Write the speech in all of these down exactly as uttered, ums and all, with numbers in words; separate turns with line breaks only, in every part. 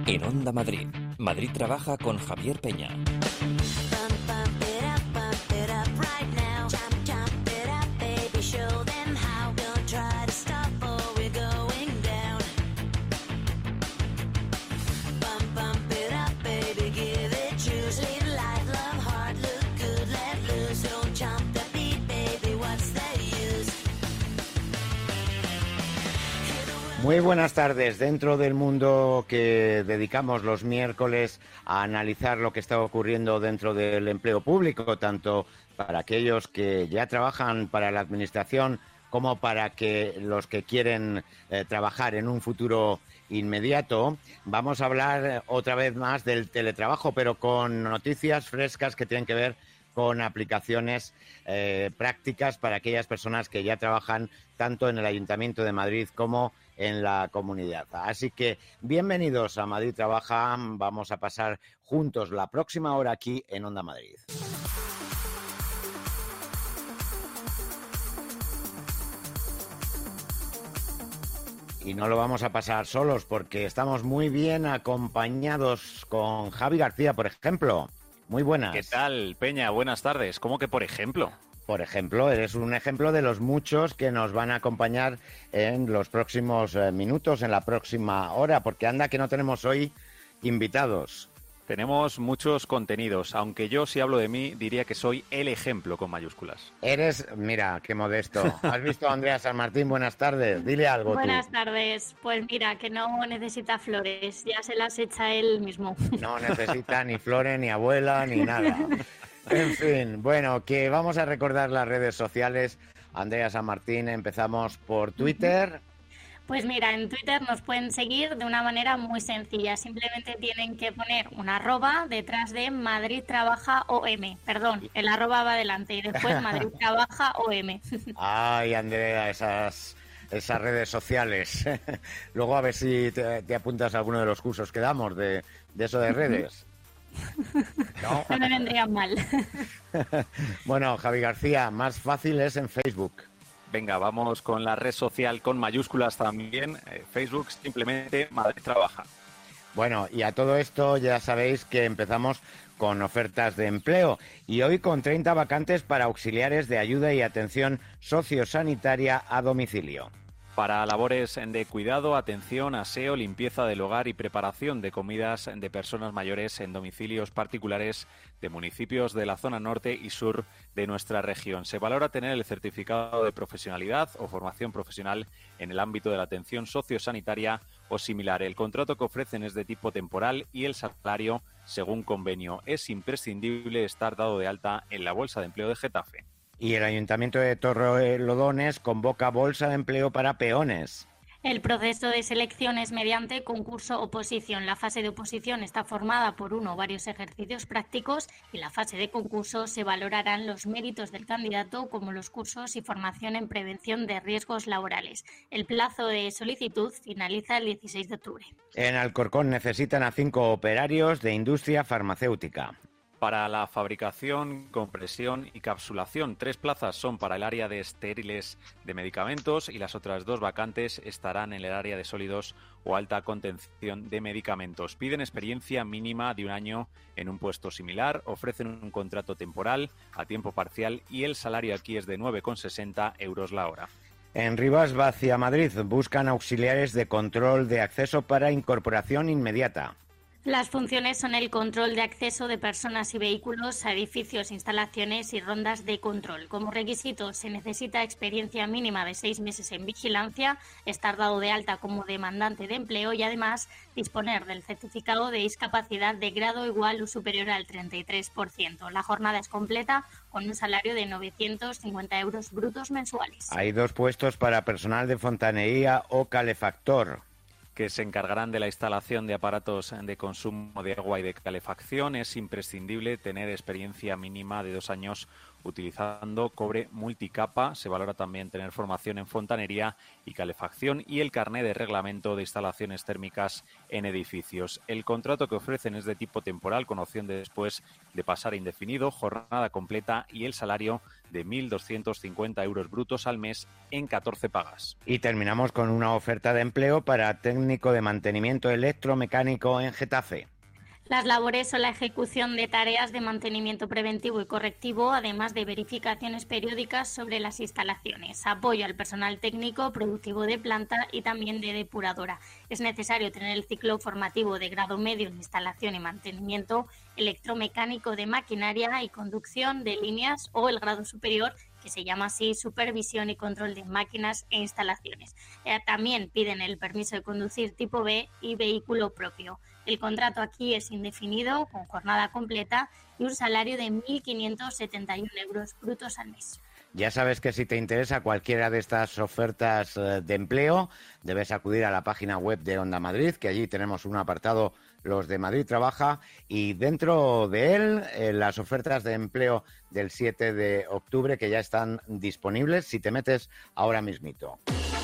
En Onda Madrid, Madrid Trabaja con Javier Peña.
Muy buenas tardes. Dentro del mundo que dedicamos los miércoles a analizar lo que está ocurriendo dentro del empleo público, tanto para aquellos que ya trabajan para la administración como para que los que quieren eh, trabajar en un futuro inmediato, vamos a hablar otra vez más del teletrabajo, pero con noticias frescas que tienen que ver con aplicaciones eh, prácticas para aquellas personas que ya trabajan tanto en el Ayuntamiento de Madrid como en la comunidad. Así que bienvenidos a Madrid Trabaja. Vamos a pasar juntos la próxima hora aquí en Onda Madrid. Y no lo vamos a pasar solos porque estamos muy bien acompañados con Javi García, por ejemplo. Muy buenas.
¿Qué tal, Peña? Buenas tardes. ¿Cómo que por ejemplo?
Por ejemplo, eres un ejemplo de los muchos que nos van a acompañar en los próximos eh, minutos, en la próxima hora, porque anda que no tenemos hoy invitados.
Tenemos muchos contenidos, aunque yo, si hablo de mí, diría que soy el ejemplo con mayúsculas.
Eres, mira, qué modesto. ¿Has visto a Andrea San Martín? Buenas tardes. Dile algo.
Buenas
tú.
tardes. Pues mira, que no necesita flores, ya se las echa él mismo.
No necesita ni flores, ni abuela, ni nada. En fin, bueno, que vamos a recordar las redes sociales. Andrea San Martín, empezamos por Twitter.
Pues mira, en Twitter nos pueden seguir de una manera muy sencilla. Simplemente tienen que poner un arroba detrás de Madrid Trabaja O M. Perdón, el arroba va adelante y después Madrid Trabaja O M.
Ay, Andrea, esas, esas redes sociales. Luego a ver si te, te apuntas a alguno de los cursos que damos de, de eso de redes.
No, no me vendrían mal.
Bueno, Javi García, más fácil es en Facebook.
Venga, vamos con la red social con mayúsculas también. Eh, Facebook, simplemente Madrid Trabaja.
Bueno, y a todo esto ya sabéis que empezamos con ofertas de empleo y hoy con treinta vacantes para auxiliares de ayuda y atención sociosanitaria a domicilio.
Para labores de cuidado, atención, aseo, limpieza del hogar y preparación de comidas de personas mayores en domicilios particulares de municipios de la zona norte y sur de nuestra región. Se valora tener el certificado de profesionalidad o formación profesional en el ámbito de la atención sociosanitaria o similar. El contrato que ofrecen es de tipo temporal y el salario según convenio. Es imprescindible estar dado de alta en la Bolsa de Empleo de Getafe.
Y el Ayuntamiento de Torrelodones convoca bolsa de empleo para peones.
El proceso de selección es mediante concurso-oposición. La fase de oposición está formada por uno o varios ejercicios prácticos y la fase de concurso se valorarán los méritos del candidato como los cursos y formación en prevención de riesgos laborales. El plazo de solicitud finaliza el dieciséis de octubre.
En Alcorcón necesitan a cinco operarios de industria farmacéutica.
Para la fabricación, compresión y capsulación, tres plazas son para el área de estériles de medicamentos y las otras dos vacantes estarán en el área de sólidos o alta contención de medicamentos. Piden experiencia mínima de un año en un puesto similar, ofrecen un contrato temporal a tiempo parcial y el salario aquí es de nueve con sesenta euros la hora.
En Rivas Vacia, Madrid, buscan auxiliares de control de acceso para incorporación inmediata.
Las funciones son el control de acceso de personas y vehículos a edificios, instalaciones y rondas de control. Como requisito se necesita experiencia mínima de seis meses en vigilancia, estar dado de alta como demandante de empleo y además disponer del certificado de discapacidad de grado igual o superior al treinta y tres por ciento. La jornada es completa con un salario de novecientos cincuenta euros brutos mensuales.
Hay dos puestos para personal de fontanería o calefactor,
que se encargarán de la instalación de aparatos de consumo de agua y de calefacción. Es imprescindible tener experiencia mínima de dos años utilizando cobre multicapa. Se valora también tener formación en fontanería y calefacción y el carné de reglamento de instalaciones térmicas en edificios. El contrato que ofrecen es de tipo temporal, con opción de después de pasar a indefinido, jornada completa y el salario de mil doscientos cincuenta euros brutos al mes en catorce pagas.
Y terminamos con una oferta de empleo para técnico de mantenimiento electromecánico en Getafe.
Las labores son la ejecución de tareas de mantenimiento preventivo y correctivo, además de verificaciones periódicas sobre las instalaciones, apoyo al personal técnico, productivo de planta y también de depuradora. Es necesario tener el ciclo formativo de grado medio en instalación y mantenimiento electromecánico de maquinaria y conducción de líneas, o el grado superior, que se llama así, supervisión y control de máquinas e instalaciones. Eh, también piden el permiso de conducir tipo B y vehículo propio. El contrato aquí es indefinido, con jornada completa y un salario de mil quinientos setenta y uno euros brutos al mes.
Ya sabes que si te interesa cualquiera de estas ofertas de empleo, debes acudir a la página web de Onda Madrid, que allí tenemos un apartado, los de Madrid Trabaja, y dentro de él eh, las ofertas de empleo del siete de octubre, que ya están disponibles si te metes ahora mismito.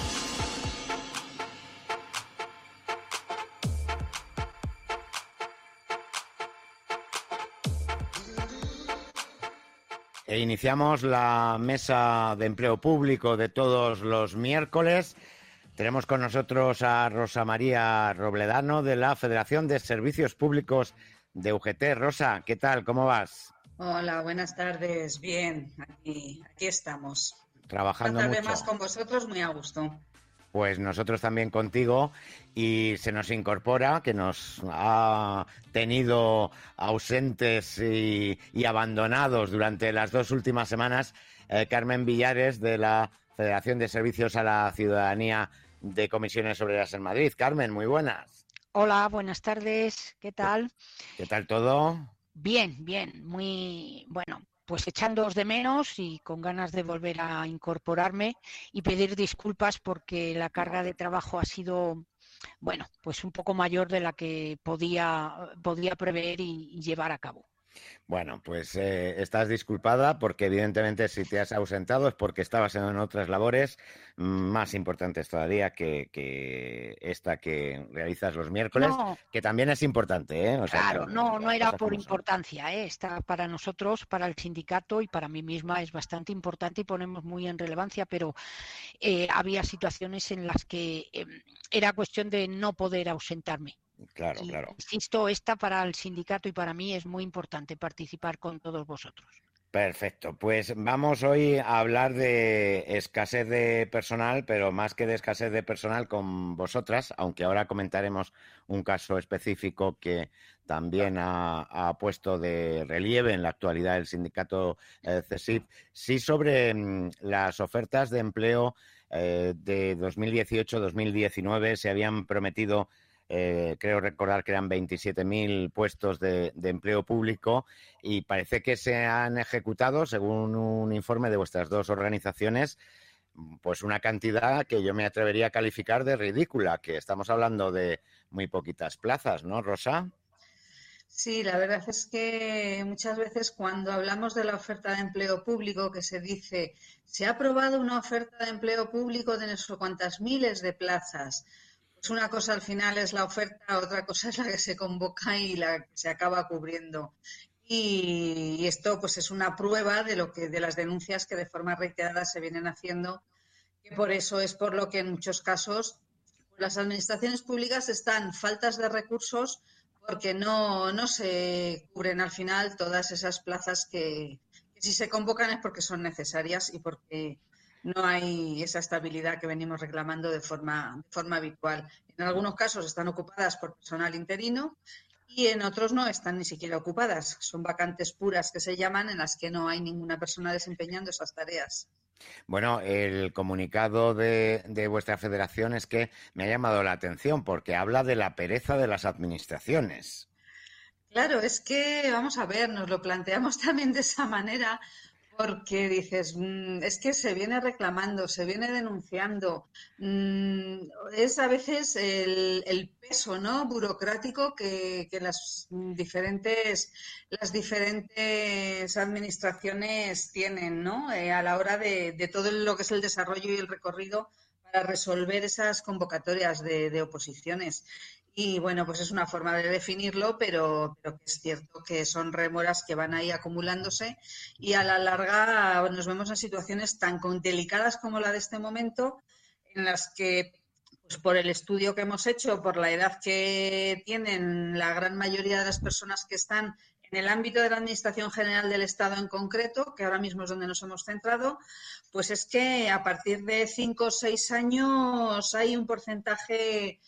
E iniciamos la mesa de empleo público de todos los miércoles. Tenemos con nosotros a Rosa María Robledano, de la Federación de Servicios Públicos de U G T. Rosa, ¿qué tal? ¿Cómo vas?
Hola, buenas tardes. Bien, aquí, aquí estamos.
Trabajando
Una
mucho.
tarde más con vosotros, muy a gusto.
Pues nosotros también contigo, y se nos incorpora, que nos ha tenido ausentes y, y abandonados durante las dos últimas semanas, eh, Carmen Villares, de la Federación de Servicios a la Ciudadanía de Comisiones Obreras en Madrid. Carmen, muy buenas.
Hola, buenas tardes. ¿Qué tal?
¿Qué tal todo?
Bien, bien. Muy bueno. Pues echándoos de menos y con ganas de volver a incorporarme y pedir disculpas porque la carga de trabajo ha sido, bueno, pues un poco mayor de la que podía, podía prever y, y llevar a cabo.
Bueno, pues eh, estás disculpada porque evidentemente si te has ausentado es porque estabas en otras labores más importantes todavía que, que esta que realizas los miércoles,
No,
que también es importante, ¿eh? O sea,
claro,
que,
no, no era por
son.
importancia, ¿eh? Está para nosotros, para el sindicato y para mí misma es bastante importante y ponemos muy en relevancia, pero eh, había situaciones en las que eh, era cuestión de no poder ausentarme.
Claro,
Y,
claro.
insisto, esta para el sindicato y para mí es muy importante participar con todos vosotros.
Perfecto, pues vamos hoy a hablar de escasez de personal, pero más que de escasez de personal con vosotras, aunque ahora comentaremos un caso específico que también ha, ha puesto de relieve en la actualidad el sindicato eh, CESIF, sí sobre mm, las ofertas de empleo eh, de dos mil dieciocho dos mil diecinueve. Se habían prometido, Eh, creo recordar que eran veintisiete mil puestos de, de empleo público, y parece que se han ejecutado, según un informe de vuestras dos organizaciones, pues una cantidad que yo me atrevería a calificar de ridícula, que estamos hablando de muy poquitas plazas, ¿no, Rosa?
Sí, la verdad es que muchas veces cuando hablamos de la oferta de empleo público, que se dice, se ha aprobado una oferta de empleo público de no sé cuántas miles de plazas. Pues una cosa al final es la oferta, otra cosa es la que se convoca y la que se acaba cubriendo. Y esto pues es una prueba de lo que de las denuncias que de forma reiterada se vienen haciendo, que por eso es por lo que en muchos casos las administraciones públicas están faltas de recursos, porque no, no se cubren al final todas esas plazas que, que si se convocan es porque son necesarias y porque no hay esa estabilidad que venimos reclamando de forma, de forma habitual. En algunos casos están ocupadas por personal interino y en otros no están ni siquiera ocupadas. Son vacantes puras que se llaman, en las que no hay ninguna persona desempeñando esas tareas.
Bueno, el comunicado de, de vuestra federación es que me ha llamado la atención porque habla de la pereza de las administraciones.
Claro, es que, vamos a ver, nos lo planteamos también de esa manera, Porque dices, mmm, es que se viene reclamando, se viene denunciando. Mmm, es a veces el, el peso, ¿no?, burocrático que, que las diferentes, las diferentes administraciones tienen, ¿no?, eh, a la hora de, de todo lo que es el desarrollo y el recorrido para resolver esas convocatorias de, de oposiciones. Y bueno, pues es una forma de definirlo, pero, pero es cierto que son rémoras que van ahí acumulándose y a la larga nos vemos en situaciones tan delicadas como la de este momento, en las que, pues por el estudio que hemos hecho, por la edad que tienen la gran mayoría de las personas que están en el ámbito de la Administración General del Estado en concreto, que ahora mismo es donde nos hemos centrado, pues es que a partir de cinco o seis años hay un porcentaje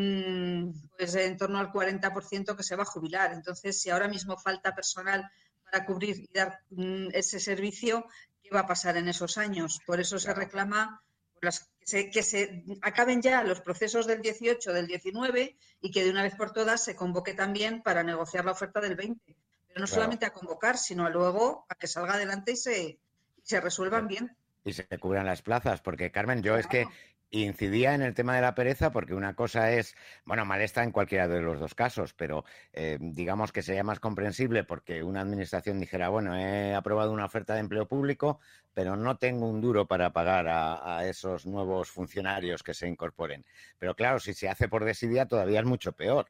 pues en torno al cuarenta por ciento que se va a jubilar. Entonces, si ahora mismo falta personal para cubrir y dar ese servicio, ¿qué va a pasar en esos años? Por eso se reclama las, que, se, que se acaben ya los procesos del dieciocho, del diecinueve y que de una vez por todas se convoque también para negociar la oferta del veinte. Pero no claro. solamente a convocar, sino a luego a que salga adelante y se, y se resuelvan sí. bien.
Y se cubran las plazas, porque Carmen, yo claro. es que incidía en el tema de la pereza porque una cosa es, bueno, malesta en cualquiera de los dos casos, pero eh, digamos que sería más comprensible porque una administración dijera, bueno, he aprobado una oferta de empleo público, pero no tengo un duro para pagar a, a esos nuevos funcionarios que se incorporen. Pero claro, si se hace por desidia todavía es mucho peor.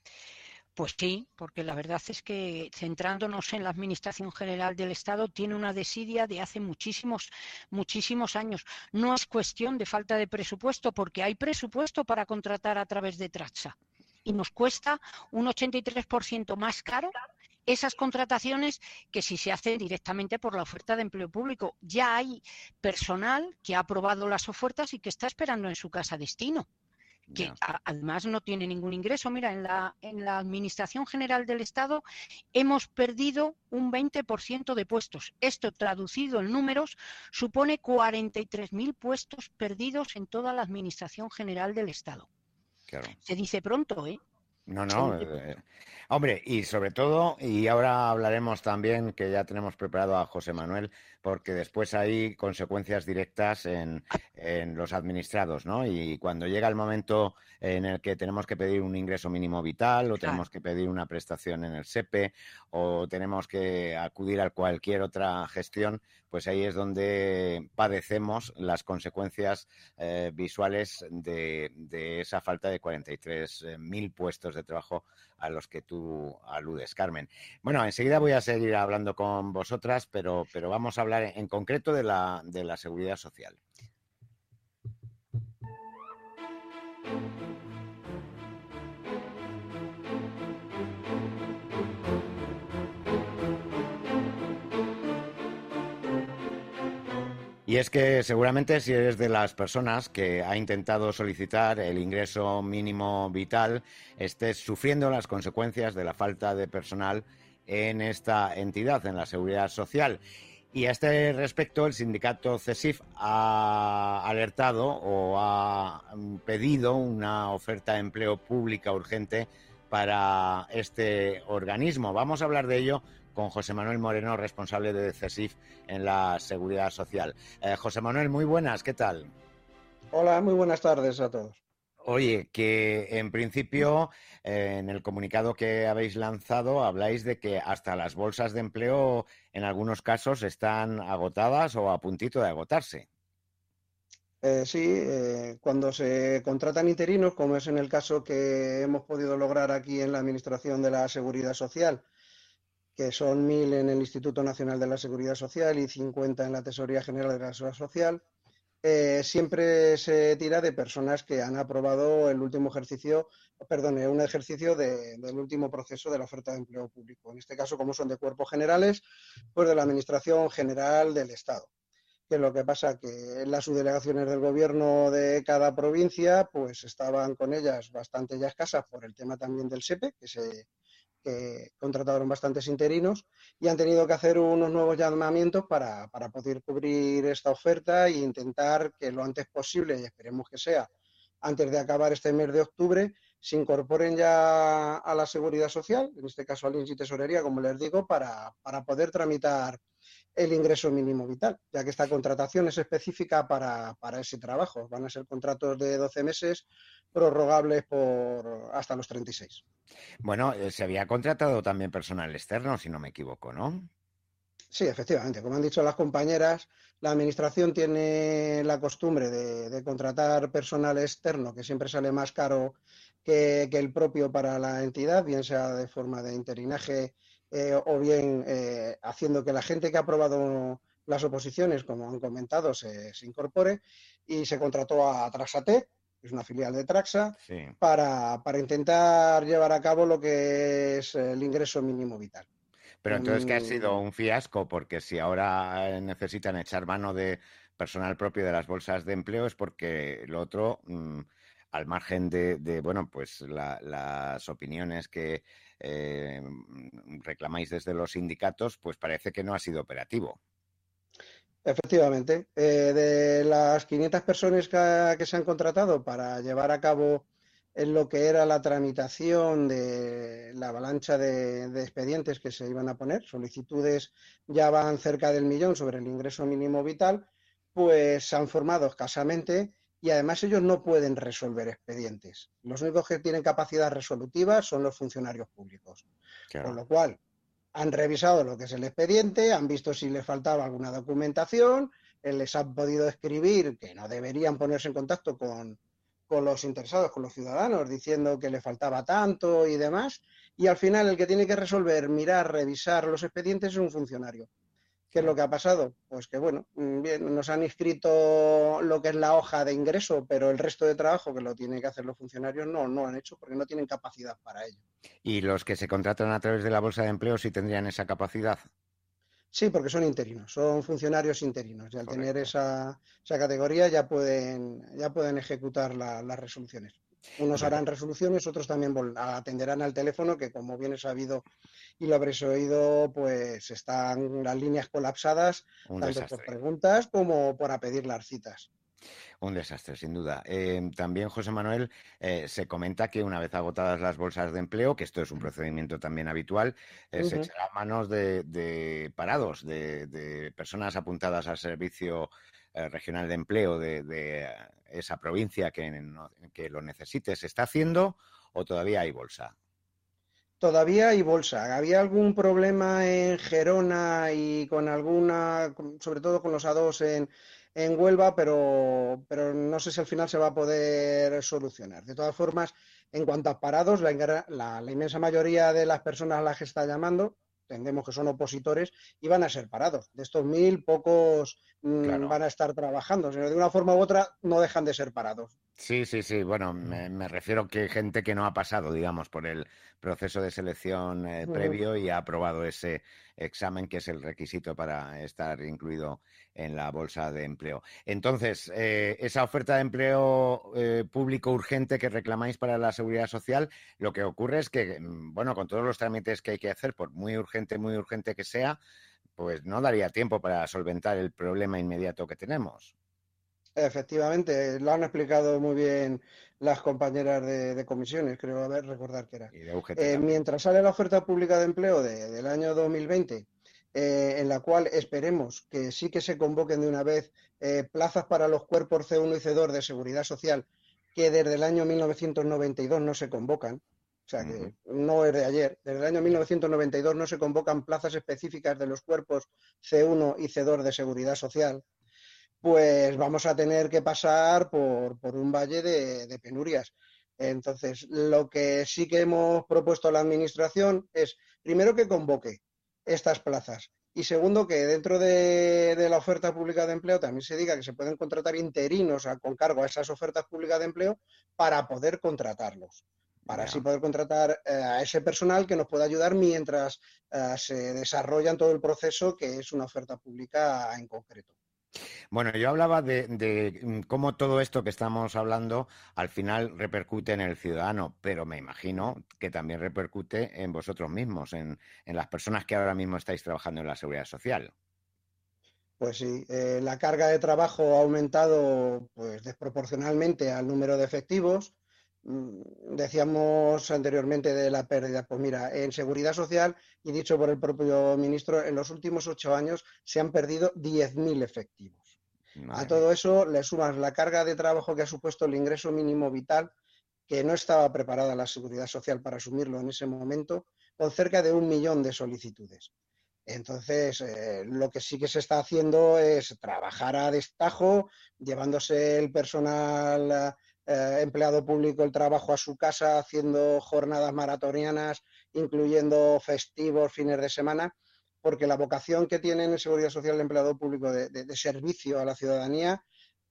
Pues sí, porque la verdad es que centrándonos en la Administración General del Estado tiene una desidia de hace muchísimos, muchísimos años. No es cuestión de falta de presupuesto, porque hay presupuesto para contratar a través de Traxa y nos cuesta un ochenta y tres por ciento más caro esas contrataciones que si se hacen directamente por la oferta de empleo público. Ya hay personal que ha aprobado las ofertas y que está esperando en su casa destino, que yeah. a, además no tiene ningún ingreso. Mira, en la, en la Administración General del Estado hemos perdido un veinte por ciento de puestos. Esto, traducido en números, supone cuarenta y tres mil puestos perdidos en toda la Administración General del Estado.
Claro.
Se dice pronto, ¿eh?
No, no. Eh, hombre, y sobre todo, y ahora hablaremos también, que ya tenemos preparado a José Manuel, porque después hay consecuencias directas en, en los administrados, ¿no? Y cuando llega el momento en el que tenemos que pedir un ingreso mínimo vital o tenemos que pedir una prestación en el S E P E o tenemos que acudir a cualquier otra gestión, pues ahí es donde padecemos las consecuencias eh, visuales de, de esa falta de cuarenta y tres mil puestos de trabajo a los que tú aludes, Carmen. Bueno, enseguida voy a seguir hablando con vosotras, pero, pero vamos a hablar en concreto de la, de la seguridad social. Y es que seguramente si eres de las personas que ha intentado solicitar el ingreso mínimo vital, estés sufriendo las consecuencias de la falta de personal en esta entidad, en la Seguridad Social. Y a este respecto, el sindicato CESIF ha alertado o ha pedido una oferta de empleo pública urgente para este organismo. Vamos a hablar de ello con José Manuel Moreno, responsable de CESIF en la Seguridad Social. Eh, José Manuel, muy buenas, ¿qué tal?
Hola, muy buenas tardes a todos.
Oye, que en principio eh, en el comunicado que habéis lanzado habláis de que hasta las bolsas de empleo en algunos casos están agotadas o a puntito de agotarse.
Eh, sí, eh, cuando se contratan interinos, como es en el caso que hemos podido lograr aquí en la Administración de la Seguridad Social, que son mil en el Instituto Nacional de la Seguridad Social y cincuenta en la Tesorería General de la Seguridad Social, eh, siempre se tira de personas que han aprobado el último ejercicio, perdón, un ejercicio de, del último proceso de la oferta de empleo público. En este caso, como son de cuerpos generales, pues de la Administración General del Estado. Que lo que pasa que las subdelegaciones del gobierno de cada provincia, pues estaban con ellas bastante ya escasas por el tema también del S E P E, que se que contrataron bastantes interinos y han tenido que hacer unos nuevos llamamientos para, para poder cubrir esta oferta e intentar que lo antes posible, y esperemos que sea antes de acabar este mes de octubre, se incorporen ya a la Seguridad Social, en este caso al I N S S y Tesorería, como les digo, para, para poder tramitar el ingreso mínimo vital, ya que esta contratación es específica para, para ese trabajo. Van a ser contratos de doce meses prorrogables por hasta los treinta y seis.
Bueno, eh, se había contratado también personal externo, si no me equivoco, ¿no?
Sí, efectivamente. Como han dicho las compañeras, la Administración tiene la costumbre de, de contratar personal externo, que siempre sale más caro que, que el propio para la entidad, bien sea de forma de interinaje eh, o bien eh, haciendo que la gente que ha aprobado las oposiciones, como han comentado, se, se incorpore, y se contrató a Traxate, que es una filial de Traxa,
Sí.
para, para intentar llevar a cabo lo que es el ingreso mínimo vital.
Pero entonces que ha
Mm,
sido un fiasco, porque si ahora eh, necesitan echar mano de personal propio de las bolsas de empleo es porque lo otro, mm, al margen de, de, bueno, pues la- las opiniones que eh, reclamáis desde los sindicatos, pues parece que no ha sido operativo.
Efectivamente, eh, de las quinientas personas que, que se han contratado para llevar a cabo en lo que era la tramitación de la avalancha de, de expedientes que se iban a poner, solicitudes ya van cerca del millón sobre el ingreso mínimo vital, pues se han formado escasamente y además ellos no pueden resolver expedientes. Los únicos que tienen capacidad resolutiva son los funcionarios públicos. Con
Claro.
lo cual, han revisado lo que es el expediente, han visto si les faltaba alguna documentación, eh, les han podido escribir que no deberían ponerse en contacto con, con los interesados, con los ciudadanos, diciendo que le faltaba tanto y demás, y al final el que tiene que resolver, mirar, revisar los expedientes es un funcionario. ¿Qué es lo que ha pasado? Pues que, bueno, bien, nos han inscrito lo que es la hoja de ingreso, pero el resto de trabajo que lo tienen que hacer los funcionarios no, no han hecho porque no tienen capacidad para ello.
¿Y los que se contratan a través de la bolsa de empleo sí tendrían esa capacidad?
Sí, porque son interinos, son funcionarios interinos y al
Correcto.
tener esa, esa categoría ya pueden, ya pueden ejecutar la, las resoluciones. Unos
Yo-
harán resoluciones, otros también vol- atenderán al teléfono, que como bien es sabido y lo habréis oído, pues están las líneas colapsadas,
Un
tanto por
desastre.
preguntas como para pedir las citas.
Un desastre, sin duda. Eh, también, José Manuel, eh, se comenta que una vez agotadas las bolsas de empleo, que esto es un procedimiento también habitual, eh, se
Ujú.
echará a manos de, de parados, de, de personas apuntadas al Servicio eh, Regional de Empleo de, de, eh, esa provincia que, no- que lo necesite. ¿Se está haciendo o todavía hay bolsa?
Todavía hay bolsa. Había algún problema en Gerona y con alguna, con- sobre todo con los A dos en, en Huelva, pero, pero no sé si al final se va a poder solucionar. De todas formas, en cuanto a parados, la, ingra- la- la inmensa mayoría de las personas a las que está llamando, entendemos que son opositores, y van a ser parados. De estos mil, pocos mm,
Claro.
van a estar trabajando. Sino de una forma u otra, no dejan de ser parados.
Sí, sí, sí. Bueno, me, me refiero que gente que no ha pasado, digamos, por el proceso de selección eh,
Ujú.
previo y ha aprobado ese examen que es el requisito para estar incluido en la bolsa de empleo. Entonces, eh, esa oferta de empleo eh, público urgente que reclamáis para la seguridad social, lo que ocurre es que, mm, bueno, con todos los trámites que hay que hacer, por muy urgente, muy urgente que sea, pues no daría tiempo para solventar el problema inmediato que tenemos.
Efectivamente, lo han explicado muy bien las compañeras de, de comisiones, creo haber recordar que era.
Y de U G T
Eh,
también.
mientras sale la oferta pública de empleo de- del año dos mil veinte, eh, en la cual esperemos que sí que se convoquen de una vez eh, plazas para los cuerpos C uno y C dos de seguridad social, que desde el año mil novecientos noventa y dos no se convocan, o sea
Ujú.
que no es de ayer, desde el año mil novecientos noventa y dos no se convocan plazas específicas de los cuerpos C uno y C dos de seguridad social, pues vamos a tener que pasar por, por un valle de, de penurias. Entonces, lo que sí que hemos propuesto a la Administración es, primero, que convoque estas plazas y segundo, que dentro de, de la oferta pública de empleo también se diga que se pueden contratar interinos a, con cargo a esas ofertas públicas de empleo para poder contratarlos, para así
Ya.
poder contratar eh, a ese personal que nos pueda ayudar mientras eh, se desarrolla todo el proceso, que es una oferta pública en concreto.
Bueno, yo hablaba de, de, mm, cómo todo esto que estamos hablando al final repercute en el ciudadano, pero me imagino que también repercute en vosotros mismos, en, en las personas que ahora mismo estáis trabajando en la seguridad social.
Pues sí, eh, la carga de trabajo ha aumentado pues desproporcionalmente al número de efectivos. Decíamos anteriormente de la pérdida. Pues mira, en Seguridad Social, y dicho por el propio ministro, en los últimos ocho años se han perdido diez mil efectivos. Madre a todo mía. Eso le sumas la carga de trabajo que ha supuesto el ingreso mínimo vital, que no estaba preparada la Seguridad Social para asumirlo en ese momento, con cerca de un millón de solicitudes. Entonces, eh, lo que sí que se está haciendo es trabajar a destajo, llevándose el personal eh, empleado público el trabajo a su casa, haciendo jornadas maratonianas, incluyendo festivos, fines de semana, porque la vocación que tiene en Seguridad Social el empleado público de, de, de servicio a la ciudadanía,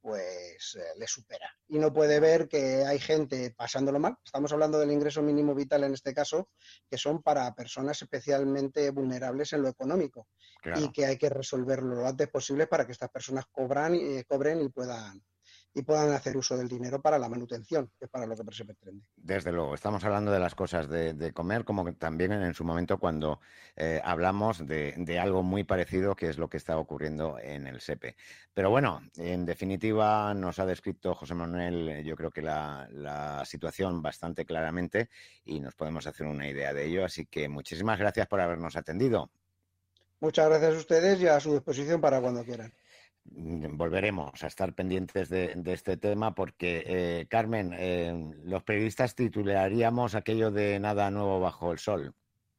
pues eh, le supera. Y no puede ver que hay gente pasándolo mal. Estamos hablando del ingreso mínimo vital en este caso, que son para personas especialmente vulnerables en lo económico. Claro. Y que hay que resolverlo lo antes posible para que estas personas cobran, eh, cobren y puedan y puedan hacer uso del dinero para la manutención, que es para lo que se pretende.
Desde luego, estamos hablando de las cosas de, de comer, como que también en su momento cuando eh, hablamos de, de algo muy parecido, que es lo que está ocurriendo en el SEPE. Pero bueno, en definitiva nos ha descrito José Manuel, yo creo que la, la situación bastante claramente y nos podemos hacer una idea de ello, así que muchísimas gracias por habernos atendido.
Muchas gracias a ustedes y a su disposición para cuando quieran.
Volveremos a estar pendientes de, de este tema porque, eh, Carmen, eh, los periodistas titularíamos aquello de nada nuevo bajo el sol.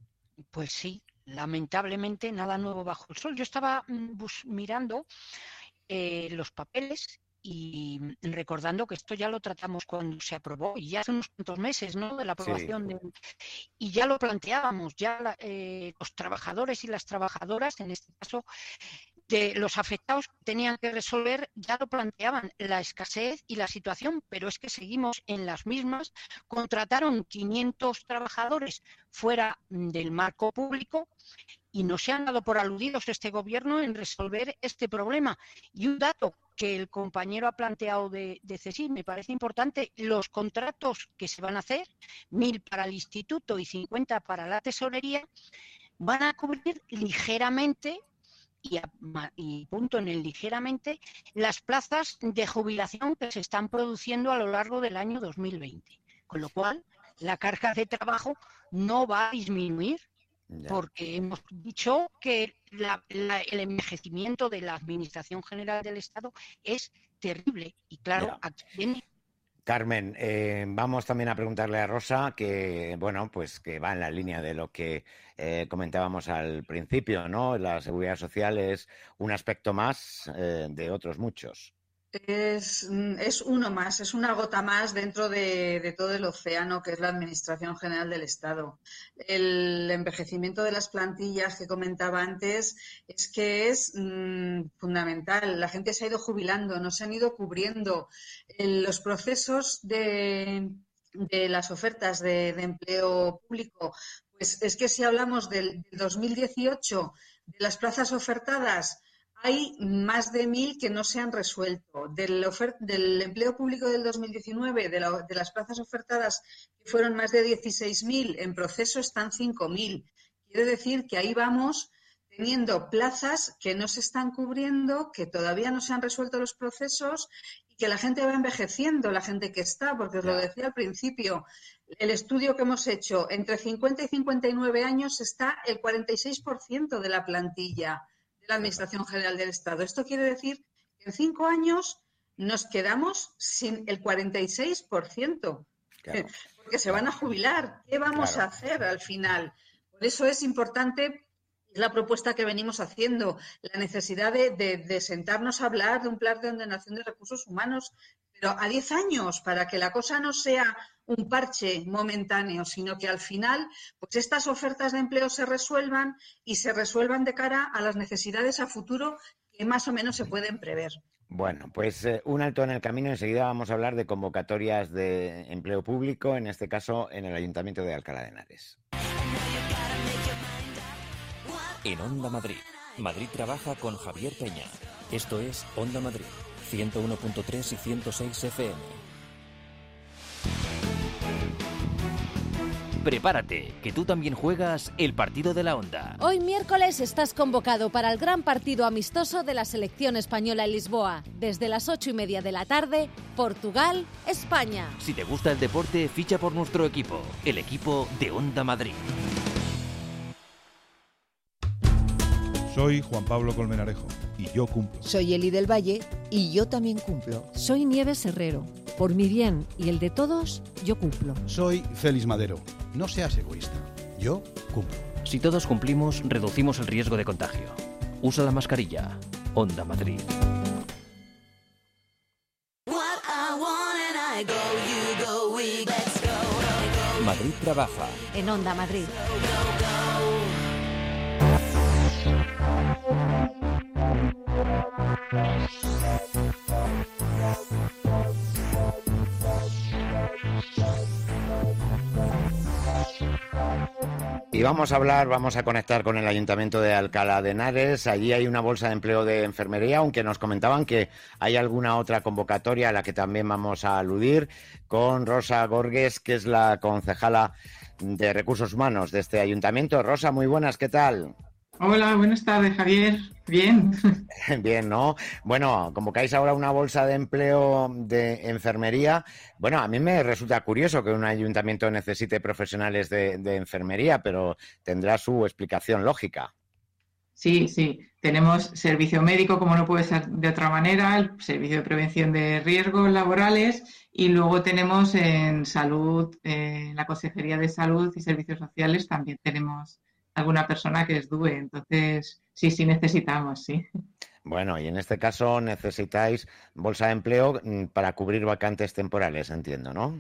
Pues sí, lamentablemente nada nuevo bajo el sol. Yo estaba bus- mirando eh, los papeles y recordando que esto ya lo tratamos cuando se aprobó y ya hace unos cuantos meses, ¿no?, de la aprobación sí. de, y ya lo planteábamos, ya la, eh, los trabajadores y las trabajadoras, en este caso de los afectados que tenían que resolver, ya lo planteaban, la escasez y la situación, pero es que seguimos en las mismas. Contrataron quinientos trabajadores fuera del marco público y no se han dado por aludidos este gobierno en resolver este problema. Y un dato que el compañero ha planteado de, de C E S I me parece importante: los contratos que se van a hacer, mil para el instituto y cincuenta para la tesorería, van a cubrir ligeramente, y, a, y punto en el ligeramente, las plazas de jubilación que se están produciendo a lo largo del año dos mil veinte. Con lo cual, la carga de trabajo no va a disminuir, ya. Porque hemos dicho que la, la, el envejecimiento de la Administración General del Estado es terrible. Y claro, ya. Aquí viene...
Carmen, eh, vamos también a preguntarle a Rosa, que bueno, pues que va en la línea de lo que eh, comentábamos al principio, ¿no? La seguridad social es un aspecto más eh, de otros muchos.
Es, es uno más, es una gota más dentro de, de todo el océano que es la Administración General del Estado. El envejecimiento de las plantillas que comentaba antes es que es mmm, fundamental. La gente se ha ido jubilando, no se han ido cubriendo. En los procesos de, de las ofertas de, de empleo público, pues es que si hablamos del, del dos mil dieciocho, de las plazas ofertadas, hay más de mil que no se han resuelto. Del, ofer- del empleo público del dos mil diecinueve, de, la, de las plazas ofertadas, que fueron más de dieciséis mil, en proceso están cinco mil. Quiere decir que ahí vamos teniendo plazas que no se están cubriendo, que todavía no se han resuelto los procesos y que la gente va envejeciendo, la gente que está, porque os lo decía al principio, el estudio que hemos hecho, entre cincuenta y cincuenta y nueve años está el cuarenta y seis por ciento de la plantilla de la Administración General del Estado. Esto quiere decir que en cinco años nos quedamos sin el cuarenta y seis por ciento, claro. Porque se van a jubilar. ¿Qué vamos claro. a hacer al final? Por eso es importante la propuesta que venimos haciendo, la necesidad de, de, de sentarnos a hablar de un plan de ordenación de recursos humanos, pero a diez años, para que la cosa no sea un parche momentáneo, sino que al final pues estas ofertas de empleo se resuelvan y se resuelvan de cara a las necesidades a futuro que más o menos se pueden prever.
Bueno, pues eh, un alto en el camino. Enseguida vamos a hablar de convocatorias de empleo público, en este caso en el Ayuntamiento de Alcalá de Henares.
En Onda Madrid, Madrid trabaja con Javier Peña. Esto es Onda Madrid, ciento uno punto tres y ciento seis F M.
Prepárate, que tú también juegas el partido de la Onda.
Hoy miércoles estás convocado para el gran partido amistoso de la selección española en Lisboa. Desde las ocho y media de la tarde, Portugal, España.
Si te gusta el deporte, ficha por nuestro equipo, el equipo de Onda Madrid.
Soy Juan Pablo Colmenarejo y yo cumplo.
Soy Eli del Valle y yo también cumplo.
Soy Nieves Herrero. Por mi bien y el de todos, yo cumplo.
Soy Félix Madero. No seas egoísta. Yo cumplo.
Si todos cumplimos, reducimos el riesgo de contagio. Usa la mascarilla. Onda Madrid.
Madrid trabaja.
En Onda Madrid.
Y vamos a hablar, vamos a conectar con el Ayuntamiento de Alcalá de Henares. Allí hay una bolsa de empleo de enfermería, aunque nos comentaban que hay alguna otra convocatoria a la que también vamos a aludir, con Rosa Gorges, que es la concejala de Recursos Humanos de este Ayuntamiento. Rosa, muy buenas, ¿qué tal?
Hola, buenas tardes, Javier. Bien.
Bien, ¿no? Bueno, convocáis ahora una bolsa de empleo de enfermería. Bueno, a mí me resulta curioso que un ayuntamiento necesite profesionales de, de enfermería, pero tendrá su explicación lógica.
Sí, sí. Tenemos servicio médico, como no puede ser de otra manera, el servicio de prevención de riesgos laborales, y luego tenemos en salud, eh, en la Consejería de Salud y Servicios Sociales también tenemos alguna persona que es D U E, entonces sí, sí necesitamos, sí.
Bueno, y en este caso necesitáis bolsa de empleo para cubrir vacantes temporales, entiendo, ¿no?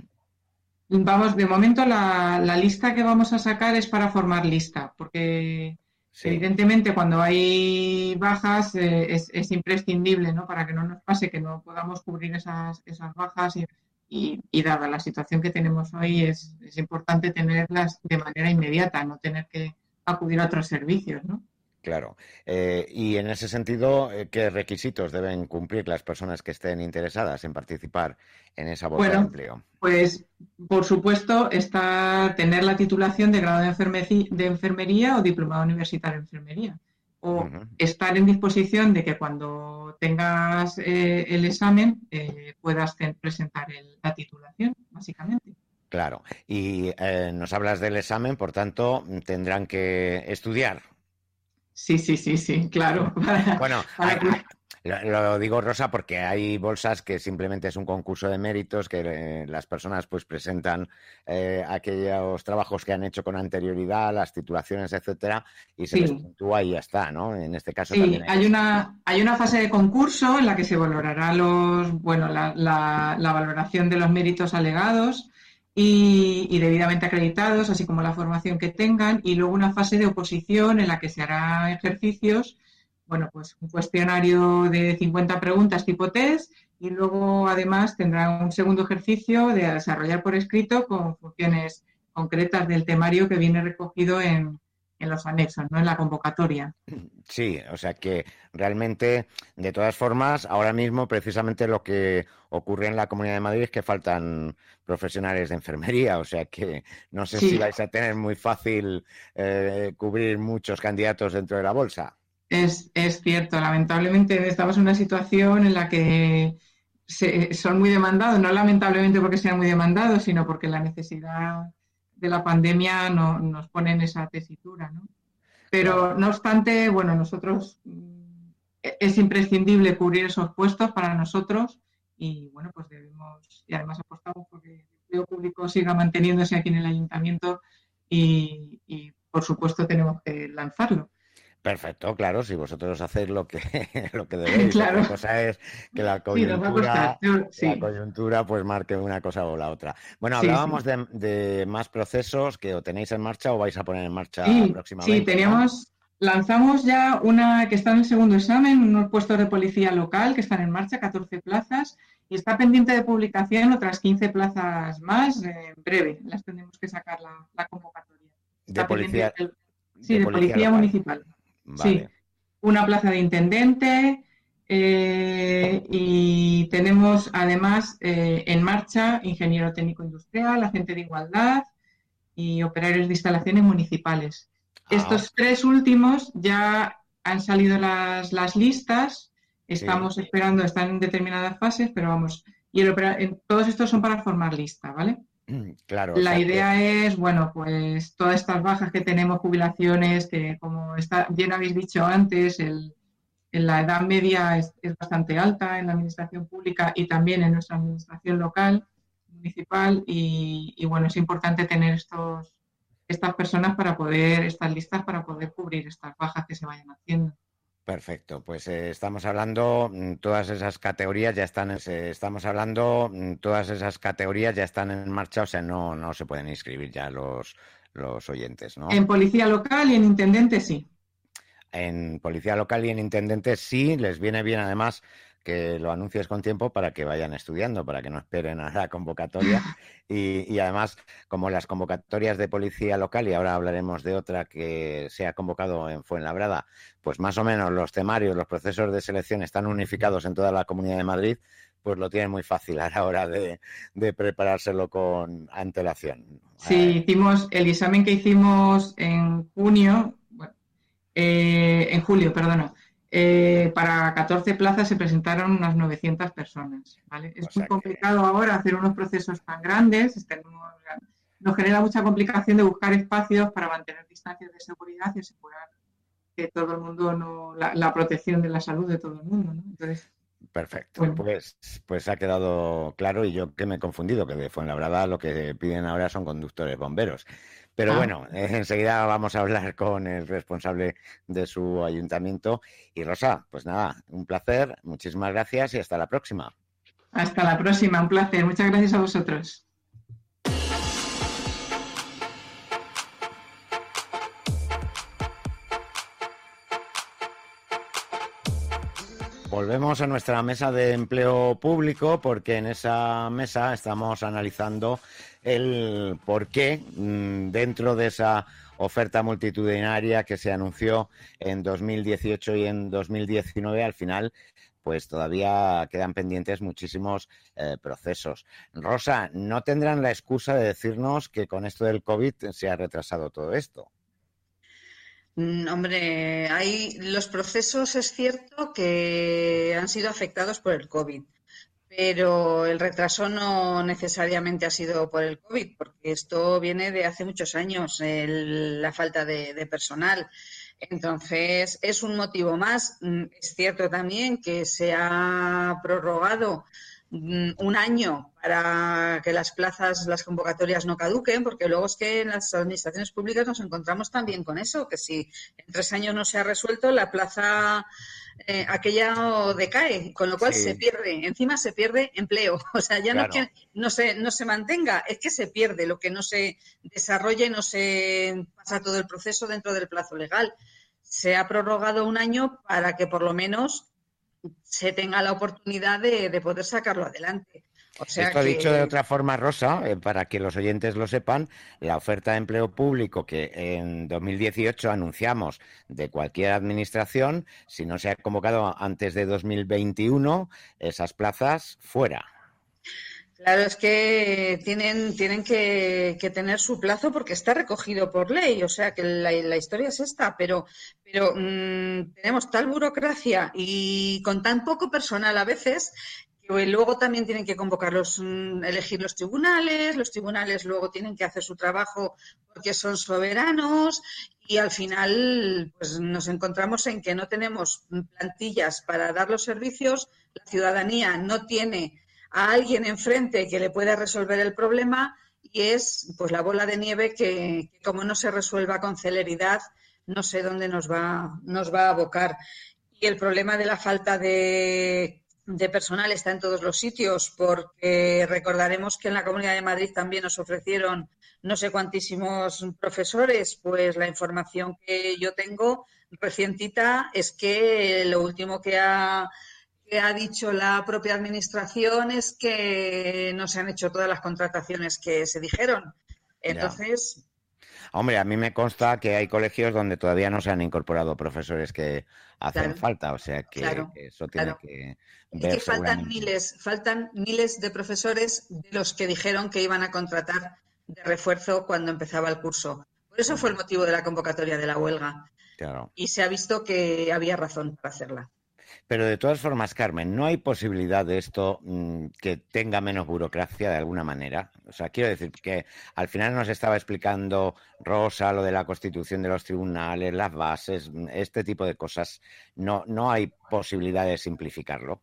Vamos, de momento la, la lista que vamos a sacar es para formar lista, porque sí, evidentemente cuando hay bajas eh, es, es imprescindible, ¿no? Para que no nos pase que no podamos cubrir esas, esas bajas y, y, y dada la situación que tenemos hoy es, es importante tenerlas de manera inmediata, no tener que acudir a otros servicios, ¿no?
Claro. Eh, y en ese sentido, ¿qué requisitos deben cumplir las personas que estén interesadas en participar en esa bolsa
bueno,
de empleo?
Pues, por supuesto, está tener la titulación de grado de, enferme- de enfermería o diplomado universitario de enfermería. O uh-huh. estar en disposición de que cuando tengas eh, el examen eh, puedas ten- presentar el, la titulación, básicamente.
Claro. Y eh, nos hablas del examen, por tanto, tendrán que estudiar.
Sí, sí, sí, sí, claro. Para,
bueno,
para
hay, hay, lo, lo digo, Rosa, porque hay bolsas que simplemente es un concurso de méritos, que eh, las personas pues presentan eh, aquellos trabajos que han hecho con anterioridad, las titulaciones, etcétera, y se sí. les puntúa y ya está, ¿no? En este caso
sí,
también hay,
hay una hay una fase de concurso en la que se valorará los bueno la, la, la valoración de los méritos alegados Y, y debidamente acreditados, así como la formación que tengan, y luego una fase de oposición en la que se hará ejercicios, bueno, pues un cuestionario de cincuenta preguntas tipo test, y luego además tendrá un segundo ejercicio de desarrollar por escrito con funciones concretas del temario que viene recogido en, en los anexos, ¿no? En la convocatoria.
Sí, o sea que realmente, de todas formas, ahora mismo precisamente lo que ocurre en la Comunidad de Madrid es que faltan profesionales de enfermería, o sea que no sé sí. si vais a tener muy fácil eh, cubrir muchos candidatos dentro de la bolsa.
Es, es cierto, lamentablemente estamos en una situación en la que se, son muy demandados, no lamentablemente porque sean muy demandados, sino porque la necesidad de la pandemia no, nos pone en esa tesitura, ¿no? Pero, claro. No obstante, bueno, nosotros es imprescindible cubrir esos puestos para nosotros y, bueno, pues debemos, y además apostamos porque el empleo público siga manteniéndose aquí en el ayuntamiento y, y por supuesto, tenemos que lanzarlo.
Perfecto, claro, si vosotros hacéis lo que lo que debéis.
Claro.
La cosa es que la coyuntura,
sí, sí.
la coyuntura pues marque una cosa o la otra. Bueno, hablábamos sí, sí. De, de más procesos que o tenéis en marcha o vais a poner en marcha
sí,
próximamente.
Sí, teníamos, lanzamos ya una que está en el segundo examen, unos puestos de policía local que están en marcha, catorce plazas, y está pendiente de publicación otras quince plazas más en breve. Las tendremos que sacar la, la convocatoria.
Está de policía,
el, sí, de, de policía,
policía
municipal.
Vale.
Sí, una plaza de intendente eh, y tenemos además eh, en marcha ingeniero técnico industrial, agente de igualdad y operarios de instalaciones municipales.
Ah.
Estos tres últimos ya han salido las, las listas, estamos
Sí.
esperando, están en determinadas fases, pero vamos, y el opera- en- todos estos son para formar lista, ¿vale?
Claro. o
La
sea que-
idea es, bueno, pues todas estas bajas que tenemos, jubilaciones, que como está, bien habéis dicho antes, el, en la edad media es, es bastante alta en la administración pública y también en nuestra administración local, municipal, y, y bueno, es importante tener estos, estas personas para poder, estas listas para poder cubrir estas bajas que se vayan haciendo.
Perfecto, pues eh, estamos hablando, mm, todas esas categorías ya están, en- eh, estamos hablando, mm, todas esas categorías ya están en marcha, o sea, no, no se pueden inscribir ya los, los oyentes, ¿no?
En policía local y en intendente sí.
En policía local y en intendentes sí, les viene bien además que lo anuncies con tiempo para que vayan estudiando, para que no esperen a la convocatoria. Y, y además, como las convocatorias de policía local, y ahora hablaremos de otra que se ha convocado en Fuenlabrada, pues más o menos los temarios, los procesos de selección están unificados en toda la Comunidad de Madrid, pues lo tienen muy fácil a la hora de, de preparárselo con antelación.
Sí, hicimos el examen que hicimos en junio, bueno, eh, en julio, perdona. Eh, para catorce plazas se presentaron unas novecientas personas, ¿vale? Es muy complicado ahora hacer unos procesos tan grandes, tenemos, nos genera mucha complicación de buscar espacios para mantener distancias de seguridad y asegurar que todo el mundo, no, la, la protección de la salud de todo el mundo, ¿no? Entonces,
Perfecto,
bueno.
pues, pues ha quedado claro y yo que me he confundido, que de Fuenlabrada lo que piden ahora son conductores bomberos. Pero
Ah.
bueno, eh, enseguida vamos a hablar con el responsable de su ayuntamiento. Y Rosa, pues nada, un placer, muchísimas gracias y hasta la próxima.
Hasta la próxima, un placer. Muchas gracias a vosotros.
Volvemos a nuestra mesa de empleo público porque en esa mesa estamos analizando el por qué mm, dentro de esa oferta multitudinaria que se anunció en dos mil dieciocho y en dos mil diecinueve, al final pues todavía quedan pendientes muchísimos eh, procesos. Rosa, ¿no tendrán la excusa de decirnos que con esto del COVID se ha retrasado todo esto?
Mm, Hombre, hay los procesos, es cierto que han sido afectados por el COVID, pero el retraso no necesariamente ha sido por el COVID, porque esto viene de hace muchos años, el- la falta de, de personal. Entonces, es un motivo más. Mm, Es cierto también que se ha prorrogado mm, un año para que las plazas, las convocatorias no caduquen, porque luego es que en las administraciones públicas nos encontramos también con eso, que si en tres años no se ha resuelto, la plaza eh, aquella no decae, con lo cual
Sí.
se pierde, encima se pierde empleo. O sea, ya no
Claro.
es que no se, no se mantenga, es que se pierde lo que no se desarrolle, no se pasa todo el proceso dentro del plazo legal. Se ha prorrogado un año para que por lo menos se tenga la oportunidad de, de poder sacarlo adelante. O sea
Esto
que,
dicho de otra forma, Rosa, eh, para que los oyentes lo sepan, la oferta de empleo público que en dos mil dieciocho anunciamos de cualquier administración, si no se ha convocado antes de dos mil veintiuno, esas plazas fuera.
claro, es que tienen, tienen que, que tener su plazo porque está recogido por ley. O sea que la, la historia es esta, pero, pero mm, tenemos tal burocracia y con tan poco personal a veces que luego también tienen que convocar los, mm, elegir los tribunales, los tribunales luego tienen que hacer su trabajo porque son soberanos y al final pues nos encontramos en que no tenemos plantillas para dar los servicios, la ciudadanía no tiene a alguien enfrente que le pueda resolver el problema y es pues la bola de nieve que, que como no se resuelva con celeridad no sé dónde nos va, nos va a abocar. Y el problema de la falta de, de personal está en todos los sitios porque recordaremos que en la Comunidad de Madrid también nos ofrecieron no sé cuantísimos profesores, pues la información que yo tengo recientita es que lo último que ha que ha dicho la propia administración es que no se han hecho todas las contrataciones que se dijeron. Entonces,
Hombre, a mí me consta que hay colegios donde todavía no se han incorporado profesores que hacen
Claro,
falta, o sea que,
claro,
que eso tiene
claro.
que
es
ver
que faltan
seguramente.
miles, faltan miles de profesores de los que dijeron que iban a contratar de refuerzo cuando empezaba el curso. Por eso fue el motivo de la convocatoria de la huelga.
Claro.
Y se ha visto que había razón para hacerla.
Pero de todas formas, Carmen, ¿no hay posibilidad de esto mmm, que tenga menos burocracia de alguna manera? O sea, quiero decir que al final nos estaba explicando Rosa lo de la constitución de los tribunales, las bases, este tipo de cosas. ¿No, no hay posibilidad de simplificarlo?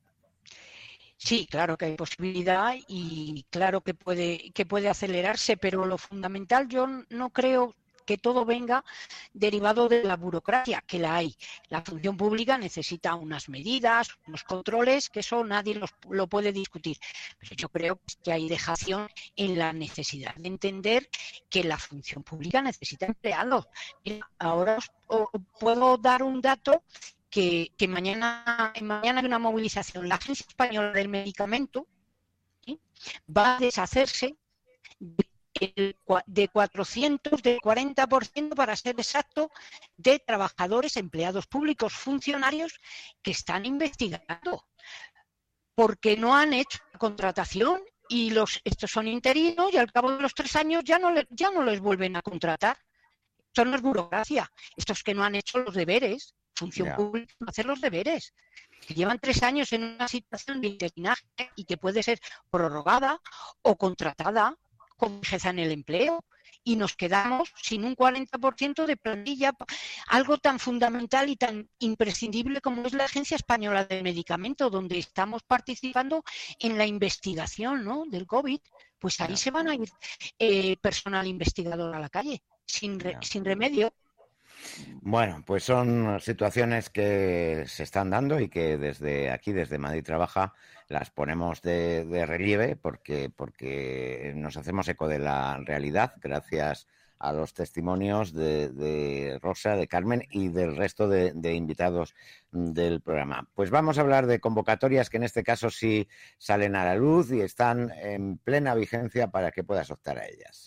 Sí, claro que hay posibilidad y claro que puede, que puede acelerarse, pero lo fundamental yo no creo que todo venga derivado de la burocracia, que la hay. La función pública necesita unas medidas, unos controles, que eso nadie los, lo puede discutir. Pero yo creo que hay dejación en la necesidad de entender que la función pública necesita empleados. Mira, ahora os, os puedo dar un dato que, que mañana, mañana hay una movilización. La Agencia Española del Medicamento, ¿sí?, va a deshacerse de de cuatrocientos, del cuarenta por ciento para ser exacto, de trabajadores, empleados públicos, funcionarios que están investigando porque no han hecho la contratación y los estos son interinos y al cabo de los tres años ya no, le, ya no les vuelven a contratar. Esto no es burocracia, estos que no han hecho los deberes, función yeah. pública, no hacer los deberes, que llevan tres años en una situación de interinaje y que puede ser prorrogada o contratada con fijeza en el empleo, y nos quedamos sin un cuarenta por ciento de plantilla, algo tan fundamental y tan imprescindible como es la Agencia Española del Medicamento, donde estamos participando en la investigación, ¿no?, del COVID. Pues ahí se van a ir eh, personal investigador a la calle, sin, re, sin remedio.
Bueno, pues son situaciones que se están dando y que desde aquí, desde Madrid Trabaja, las ponemos de, de relieve porque, porque nos hacemos eco de la realidad gracias a los testimonios de, de Rosa, de Carmen y del resto de, de invitados del programa. Pues vamos a hablar de convocatorias que en este caso sí salen a la luz y están en plena vigencia para que puedas optar a ellas.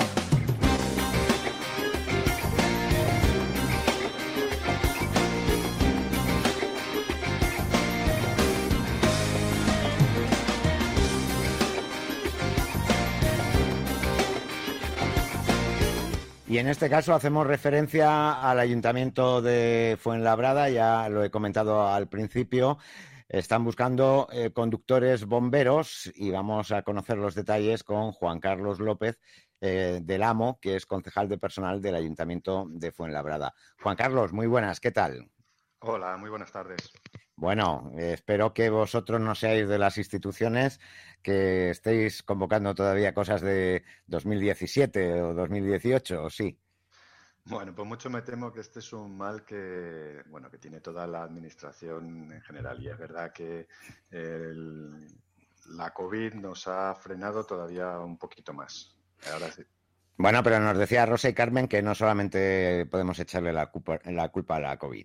Y en este caso hacemos referencia al Ayuntamiento de Fuenlabrada, ya lo he comentado al principio. Están buscando eh, conductores bomberos y vamos a conocer los detalles con Juan Carlos López eh, del Amo, que es concejal de personal del Ayuntamiento de Fuenlabrada. Juan Carlos, muy buenas, ¿qué tal?
Hola, muy buenas tardes.
Bueno, eh, espero que vosotros no seáis de las instituciones que estéis convocando todavía cosas de dos mil diecisiete o dos mil dieciocho, ¿o sí?
Bueno, pues mucho me temo que este es un mal que, bueno, que tiene toda la administración en general y es verdad que el, la COVID nos ha frenado todavía un poquito más. Ahora sí.
Bueno, pero nos decía Rosa y Carmen que no solamente podemos echarle la culpa, la culpa a la COVID.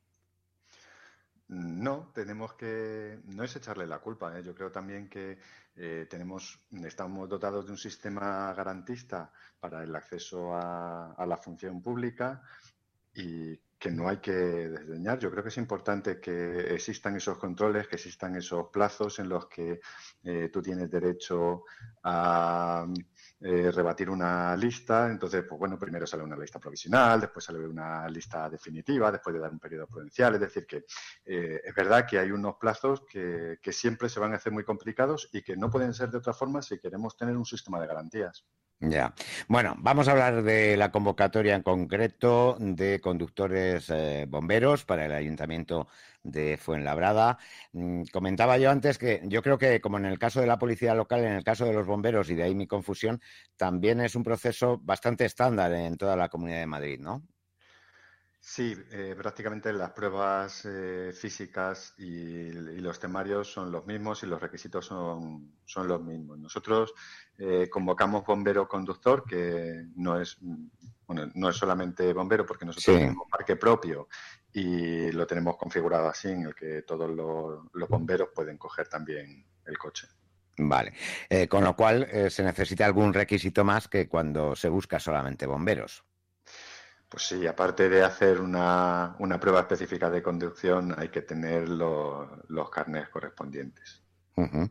No, tenemos que, no es echarle la culpa, ¿eh? Yo creo también que eh, tenemos, estamos dotados de un sistema garantista para el acceso a, a la función pública y que no hay que desdeñar. Yo creo que es importante que existan esos controles, que existan esos plazos en los que eh, tú tienes derecho a eh, rebatir una lista. Entonces, pues bueno, primero sale una lista provisional, después sale una lista definitiva, después de dar un periodo prudencial. Es decir, que eh, es verdad que hay unos plazos que, que siempre se van a hacer muy complicados y que no pueden ser de otra forma si queremos tener un sistema de garantías.
Ya. Bueno, vamos a hablar de la convocatoria en concreto de conductores eh, bomberos para el Ayuntamiento de Fuenlabrada. Mm, comentaba yo antes que yo creo que, como en el caso de la policía local, en el caso de los bomberos, y de ahí mi confusión, también es un proceso bastante estándar en toda la Comunidad de Madrid, ¿no?
Sí, eh, prácticamente las pruebas eh, físicas y, y los temarios son los mismos y los requisitos son, son los mismos. Nosotros eh, convocamos bombero conductor, que no es, bueno, no es solamente bombero, porque nosotros sí. tenemos parque propio y lo tenemos configurado así, en el que todos los, los bomberos pueden coger también el coche.
Vale, eh, con lo cual eh, se necesita algún requisito más que cuando se busca solamente bomberos.
Pues sí, aparte de hacer una, una prueba específica de conducción, hay que tener lo, los carnets correspondientes.
Uh-huh.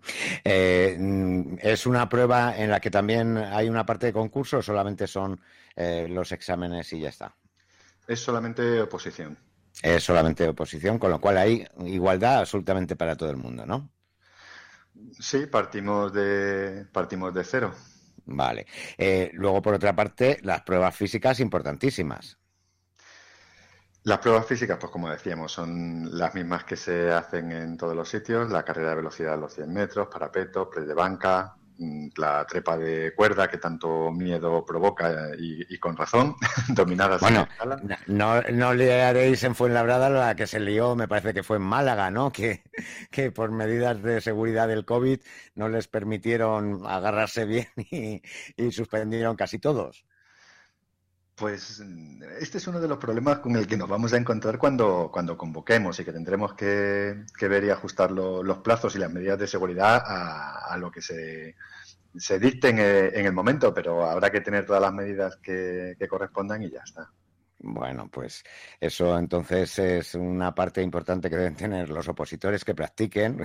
Eh, ¿Es una prueba en la que también hay una parte de concurso o solamente son eh, los exámenes y ya está?
Es solamente oposición.
Es solamente oposición, con lo cual hay igualdad absolutamente para todo el mundo, ¿no?
Sí, partimos de, partimos de cero.
Vale. Eh, luego, por otra parte, las pruebas físicas importantísimas.
Las pruebas físicas, pues como decíamos, son las mismas que se hacen en todos los sitios. La carrera de velocidad de los cien metros, parapeto, press de banca, la trepa de cuerda que tanto miedo provoca y, y con razón, dominadas
bueno,
en escala.
No, no le haréis en Fuenlabrada la que se lió, me parece que fue en Málaga, ¿no? Que, que por medidas de seguridad del COVID no les permitieron agarrarse bien y, y suspendieron casi todos.
Pues este es uno de los problemas con el que nos vamos a encontrar cuando, cuando convoquemos y que tendremos que, que ver y ajustar lo, los plazos y las medidas de seguridad a, a lo que se, se dicten en el momento, pero habrá que tener todas las medidas que, que correspondan y ya está.
Bueno, pues eso entonces es una parte importante que deben tener los opositores que practiquen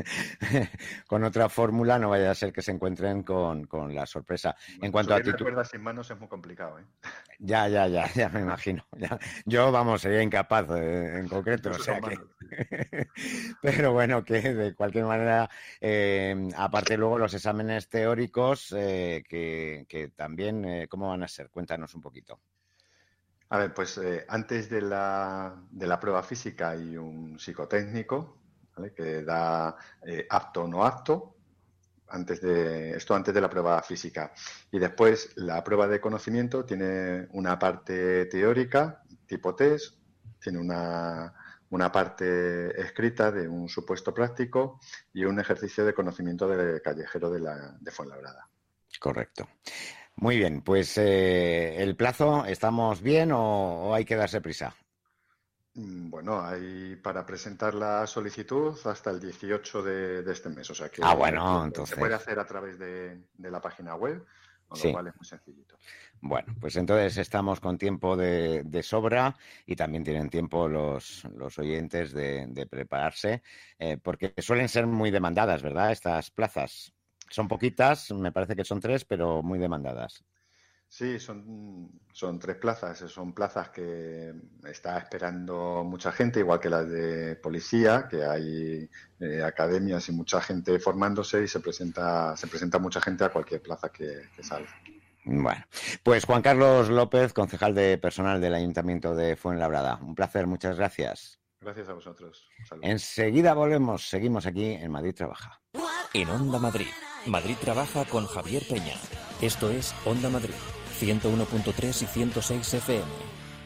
con otra fórmula, no vaya a ser que se encuentren con, con la sorpresa.
Bueno,
en cuanto a actitud,
cuerdas sin manos es muy complicado, ¿eh?
Ya, ya, ya, ya me imagino. Ya. Yo, vamos, sería incapaz eh, en concreto, o sea que... Pero bueno, que de cualquier manera, eh, aparte luego los exámenes teóricos, eh, que, que también, eh, ¿cómo van a ser? Cuéntanos un poquito.
A ver, pues eh, antes de la, de la prueba física hay un psicotécnico, ¿vale? Que da eh, apto o no apto, antes de, esto antes de la prueba física. Y después la prueba de conocimiento tiene una parte teórica, tipo test, tiene una, una parte escrita de un supuesto práctico y un ejercicio de conocimiento de callejero de, la, de Fuenlabrada.
Correcto. Muy bien, pues eh, el plazo, ¿estamos bien o, o hay que darse prisa?
Bueno, hay para presentar la solicitud hasta el dieciocho de, de este mes, o sea que
ah, bueno,
se
entonces...
puede hacer a través de, de la página web, con
sí.
lo cual es muy sencillito.
Bueno, pues entonces estamos con tiempo de, de sobra y también tienen tiempo los, los oyentes de, de prepararse, eh, porque suelen ser muy demandadas, ¿verdad?, estas plazas. Son poquitas, me parece que son tres, pero muy demandadas.
Sí, son, son tres plazas. Son plazas que está esperando mucha gente, igual que las de policía, que hay eh, academias y mucha gente formándose y se presenta, se presenta mucha gente a cualquier plaza que, que salga.
Bueno, pues Juan Carlos López, concejal de personal del Ayuntamiento de Fuenlabrada. Un placer, muchas gracias.
Gracias a vosotros. Saludos.
Enseguida volvemos, seguimos aquí en Madrid Trabaja.
En Onda Madrid, Madrid Trabaja con Javier Peña. Esto es Onda Madrid, ciento uno punto tres y ciento seis F M.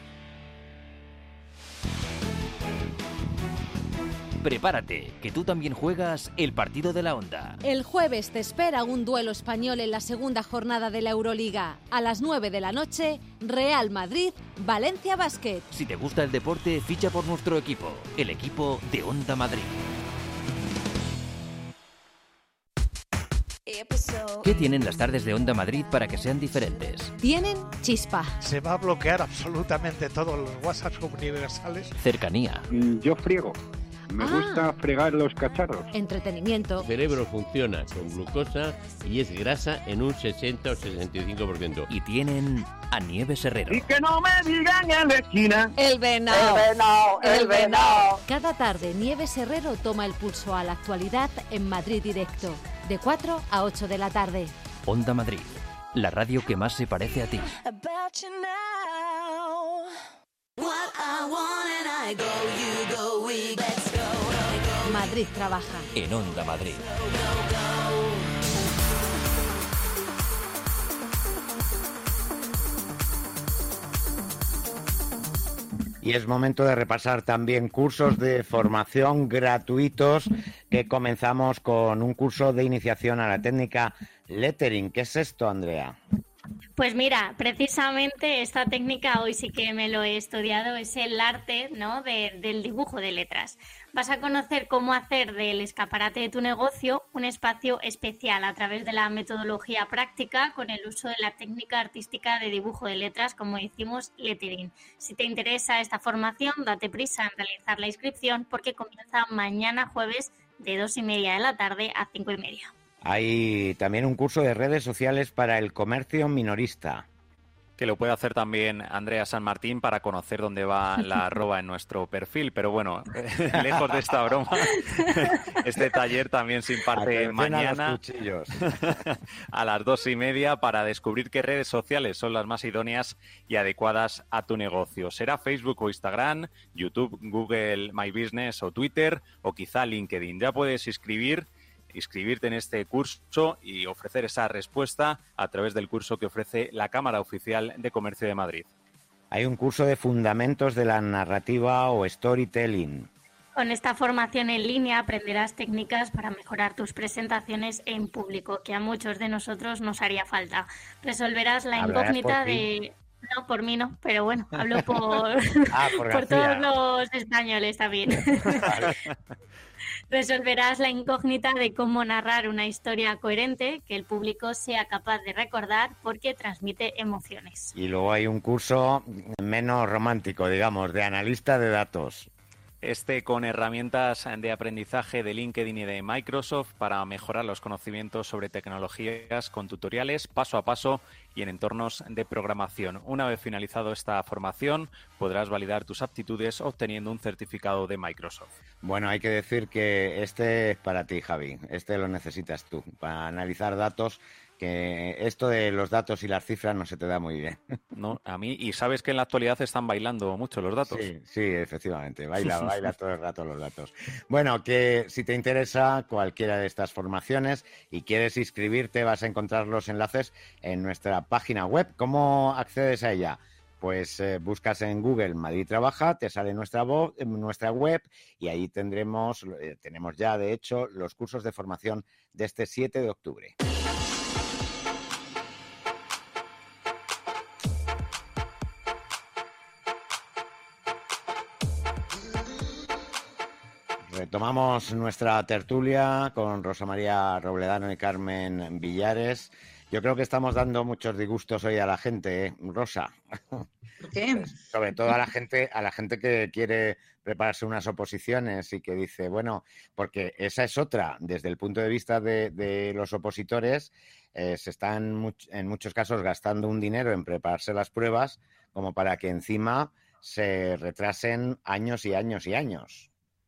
Prepárate, que tú también juegas el partido de la Onda.
El jueves te espera un duelo español en la segunda jornada de la Euroliga. A las nueve de la noche, Real Madrid, Valencia Basket.
Si te gusta el deporte, ficha por nuestro equipo, el equipo de Onda Madrid. ¿Qué tienen las tardes de Onda Madrid para que sean diferentes?
Tienen chispa.
Se va a bloquear absolutamente todos los WhatsApp universales.
Cercanía.
Yo friego. Me ah. gusta fregar los cacharros.
Entretenimiento.
El cerebro funciona con glucosa y es grasa en un sesenta o sesenta y cinco por ciento.
Y tienen a Nieves Herrero.
Y que no me digan en la esquina.
El venado.
El venado. El venado.
Cada tarde Nieves Herrero toma el pulso a la actualidad en Madrid Directo. De cuatro a ocho de la tarde.
Onda Madrid, la radio que más se parece a ti.
Madrid Trabaja.
En Onda Madrid.
Y es momento de repasar también cursos de formación gratuitos, que comenzamos con un curso de iniciación a la técnica lettering. ¿Qué es esto, Andrea?
Pues mira, precisamente esta técnica hoy sí que me lo he estudiado, es el arte, ¿no?, de, del dibujo de letras. Vas a conocer cómo hacer del escaparate de tu negocio un espacio especial a través de la metodología práctica con el uso de la técnica artística de dibujo de letras, como decimos, lettering. Si te interesa esta formación, date prisa en realizar la inscripción porque comienza mañana jueves de dos y media de la tarde a cinco y media.
Hay también un curso de redes sociales para el comercio minorista.
Que lo puede hacer también Andrea San Martín para conocer dónde va la arroba en nuestro perfil. Pero bueno, lejos de esta broma, este taller también se imparte
Atención
mañana
a los cuchillos.
a las dos y media para descubrir qué redes sociales son las más idóneas y adecuadas a tu negocio. Será Facebook o Instagram, YouTube, Google My Business o Twitter o quizá LinkedIn. Ya puedes inscribir inscribirte en este curso y ofrecer esa respuesta a través del curso que ofrece la Cámara Oficial de Comercio de Madrid.
Hay un curso de fundamentos de la narrativa o storytelling.
Con esta formación en línea aprenderás técnicas para mejorar tus presentaciones en público, que a muchos de nosotros nos haría falta. Resolverás la incógnita de... No, por mí no, pero bueno, hablo por,
ah, por,
por todos los españoles también. Vale. Resolverás la incógnita de cómo narrar una historia coherente que el público sea capaz de recordar porque transmite emociones.
Y luego hay un curso menos romántico, digamos, de analista de datos.
Este con herramientas de aprendizaje de LinkedIn y de Microsoft para mejorar los conocimientos sobre tecnologías con tutoriales paso a paso y en entornos de programación. Una vez finalizado esta formación, podrás validar tus aptitudes obteniendo un certificado de Microsoft.
Bueno, hay que decir que este es para ti, Javi. Este lo necesitas tú, para analizar datos, que esto de los datos y las cifras no se te da muy bien.
No, a mí, y sabes que en la actualidad están bailando mucho los datos.
Sí, sí, efectivamente, baila, baila todo el rato los datos. Bueno, que si te interesa cualquiera de estas formaciones y quieres inscribirte, vas a encontrar los enlaces en nuestra página web. ¿Cómo accedes a ella? Pues eh, buscas en Google Madrid Trabaja, te sale nuestra, voz, nuestra web y ahí tendremos, eh, tenemos ya de hecho los cursos de formación de este siete de octubre. Retomamos nuestra tertulia con Rosa María Robledano y Carmen Villares. Yo creo que estamos dando muchos disgustos hoy a la gente, ¿eh? Rosa.
¿Por qué?
Sobre todo a la gente, a la gente que quiere prepararse unas oposiciones y que dice, bueno, porque esa es otra, desde el punto de vista de, de los opositores, eh, se están much- en muchos casos gastando un dinero en prepararse las pruebas como para que encima se retrasen años y años y años.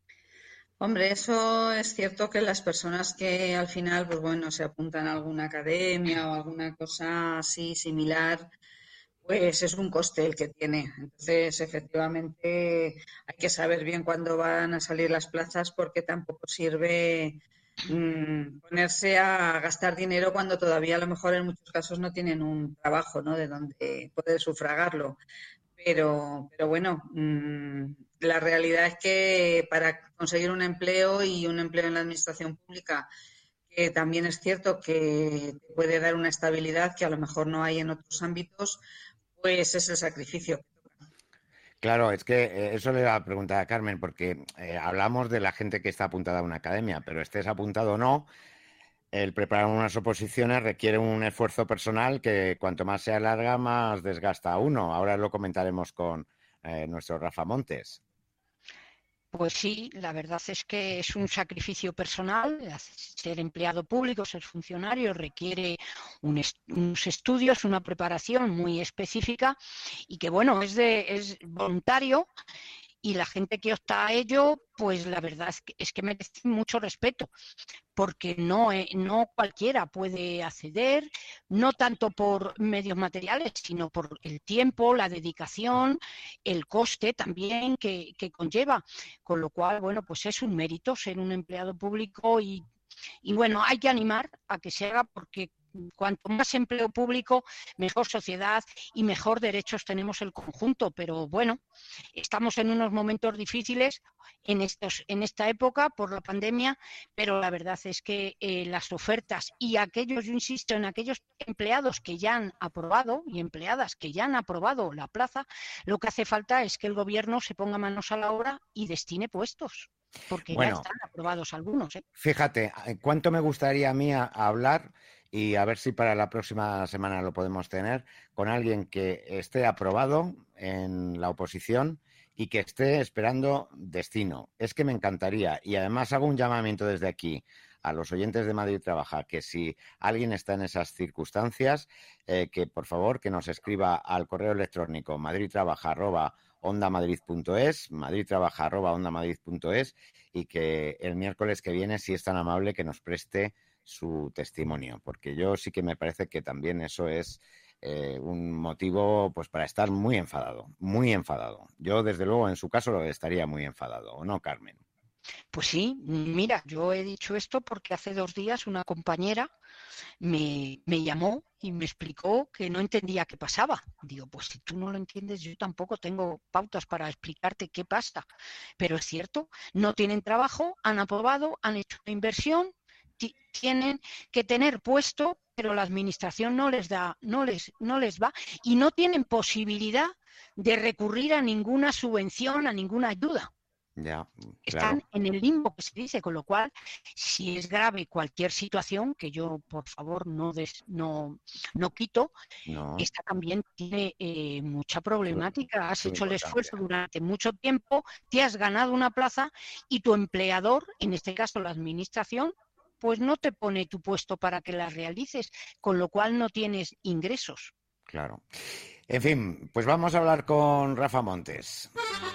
Hombre, eso es cierto que las personas que al final, pues bueno, se apuntan a alguna academia o alguna cosa así similar, pues es un coste el que tiene. Entonces, efectivamente, hay que saber bien cuándo van a salir las plazas porque tampoco sirve mmm, ponerse a gastar dinero cuando todavía a lo mejor en muchos casos no tienen un trabajo, ¿no?, de donde poder sufragarlo. Pero, pero bueno, mmm, la realidad es que para conseguir un empleo y un empleo en la administración pública, que también es cierto que te puede dar una estabilidad que a lo mejor no hay en otros ámbitos, pues es el sacrificio.
Claro, es que eh, eso le iba a preguntar a Carmen, porque eh, hablamos de la gente que está apuntada a una academia, pero estés apuntado o no, el preparar unas oposiciones requiere un esfuerzo personal que cuanto más se alarga, más desgasta a uno. Ahora lo comentaremos con eh, nuestro Rafa Montes.
Pues sí, la verdad es que es un sacrificio personal. Ser empleado público, ser funcionario, requiere un est- unos estudios, una preparación muy específica y que, bueno, es, de, es voluntario. Y la gente que opta a ello, pues la verdad es que, es que merece mucho respeto, porque no, eh, no cualquiera puede acceder, no tanto por medios materiales, sino por el tiempo, la dedicación, el coste también que, que conlleva. Con lo cual, bueno, pues es un mérito ser un empleado público y, y bueno, hay que animar a que se haga porque cuanto más empleo público, mejor sociedad y mejor derechos tenemos el conjunto. Pero bueno, estamos en unos momentos difíciles en, estos, en esta época por la pandemia, pero la verdad es que eh, las ofertas y aquellos, yo insisto, en aquellos empleados que ya han aprobado y empleadas que ya han aprobado la plaza, lo que hace falta es que el gobierno se ponga manos a la obra y destine puestos. Porque bueno, ya están aprobados algunos. ¿eh?
Fíjate, cuánto me gustaría a mí a, a hablar, y a ver si para la próxima semana lo podemos tener, con alguien que esté aprobado en la oposición y que esté esperando destino. Es que me encantaría. Y además hago un llamamiento desde aquí a los oyentes de Madrid Trabaja, que si alguien está en esas circunstancias, eh, que por favor que nos escriba al correo electrónico madridtrabaja arroba ondamadrid punto es, madridtrabaja arroba ondamadrid punto es, y que el miércoles que viene, si es tan amable, que nos preste su testimonio, porque yo sí que me parece que también eso es eh, un motivo pues para estar muy enfadado, muy enfadado. Yo, desde luego, en su caso estaría muy enfadado, ¿o no, Carmen?
Pues sí, mira, yo he dicho esto porque hace dos días una compañera me, me llamó y me explicó que no entendía qué pasaba. Digo, pues si tú no lo entiendes, yo tampoco tengo pautas para explicarte qué pasa. Pero es cierto, no tienen trabajo, han aprobado, han hecho una inversión, t- tienen que tener puesto, pero la administración no les da, no les, no les va y no tienen posibilidad de recurrir a ninguna subvención, a ninguna ayuda.
Ya,
Están
claro.
en el limbo que se dice, con lo cual, si es grave cualquier situación, que yo, por favor, no des, no, no quito,
No.
esta también tiene eh, mucha problemática. Has
Su
hecho el
importancia.
esfuerzo durante mucho tiempo, te has ganado una plaza y tu empleador, en este caso la administración, pues no te pone tu puesto para que la realices, con lo cual no tienes ingresos.
Claro. En fin, pues vamos a hablar con Rafa Montes.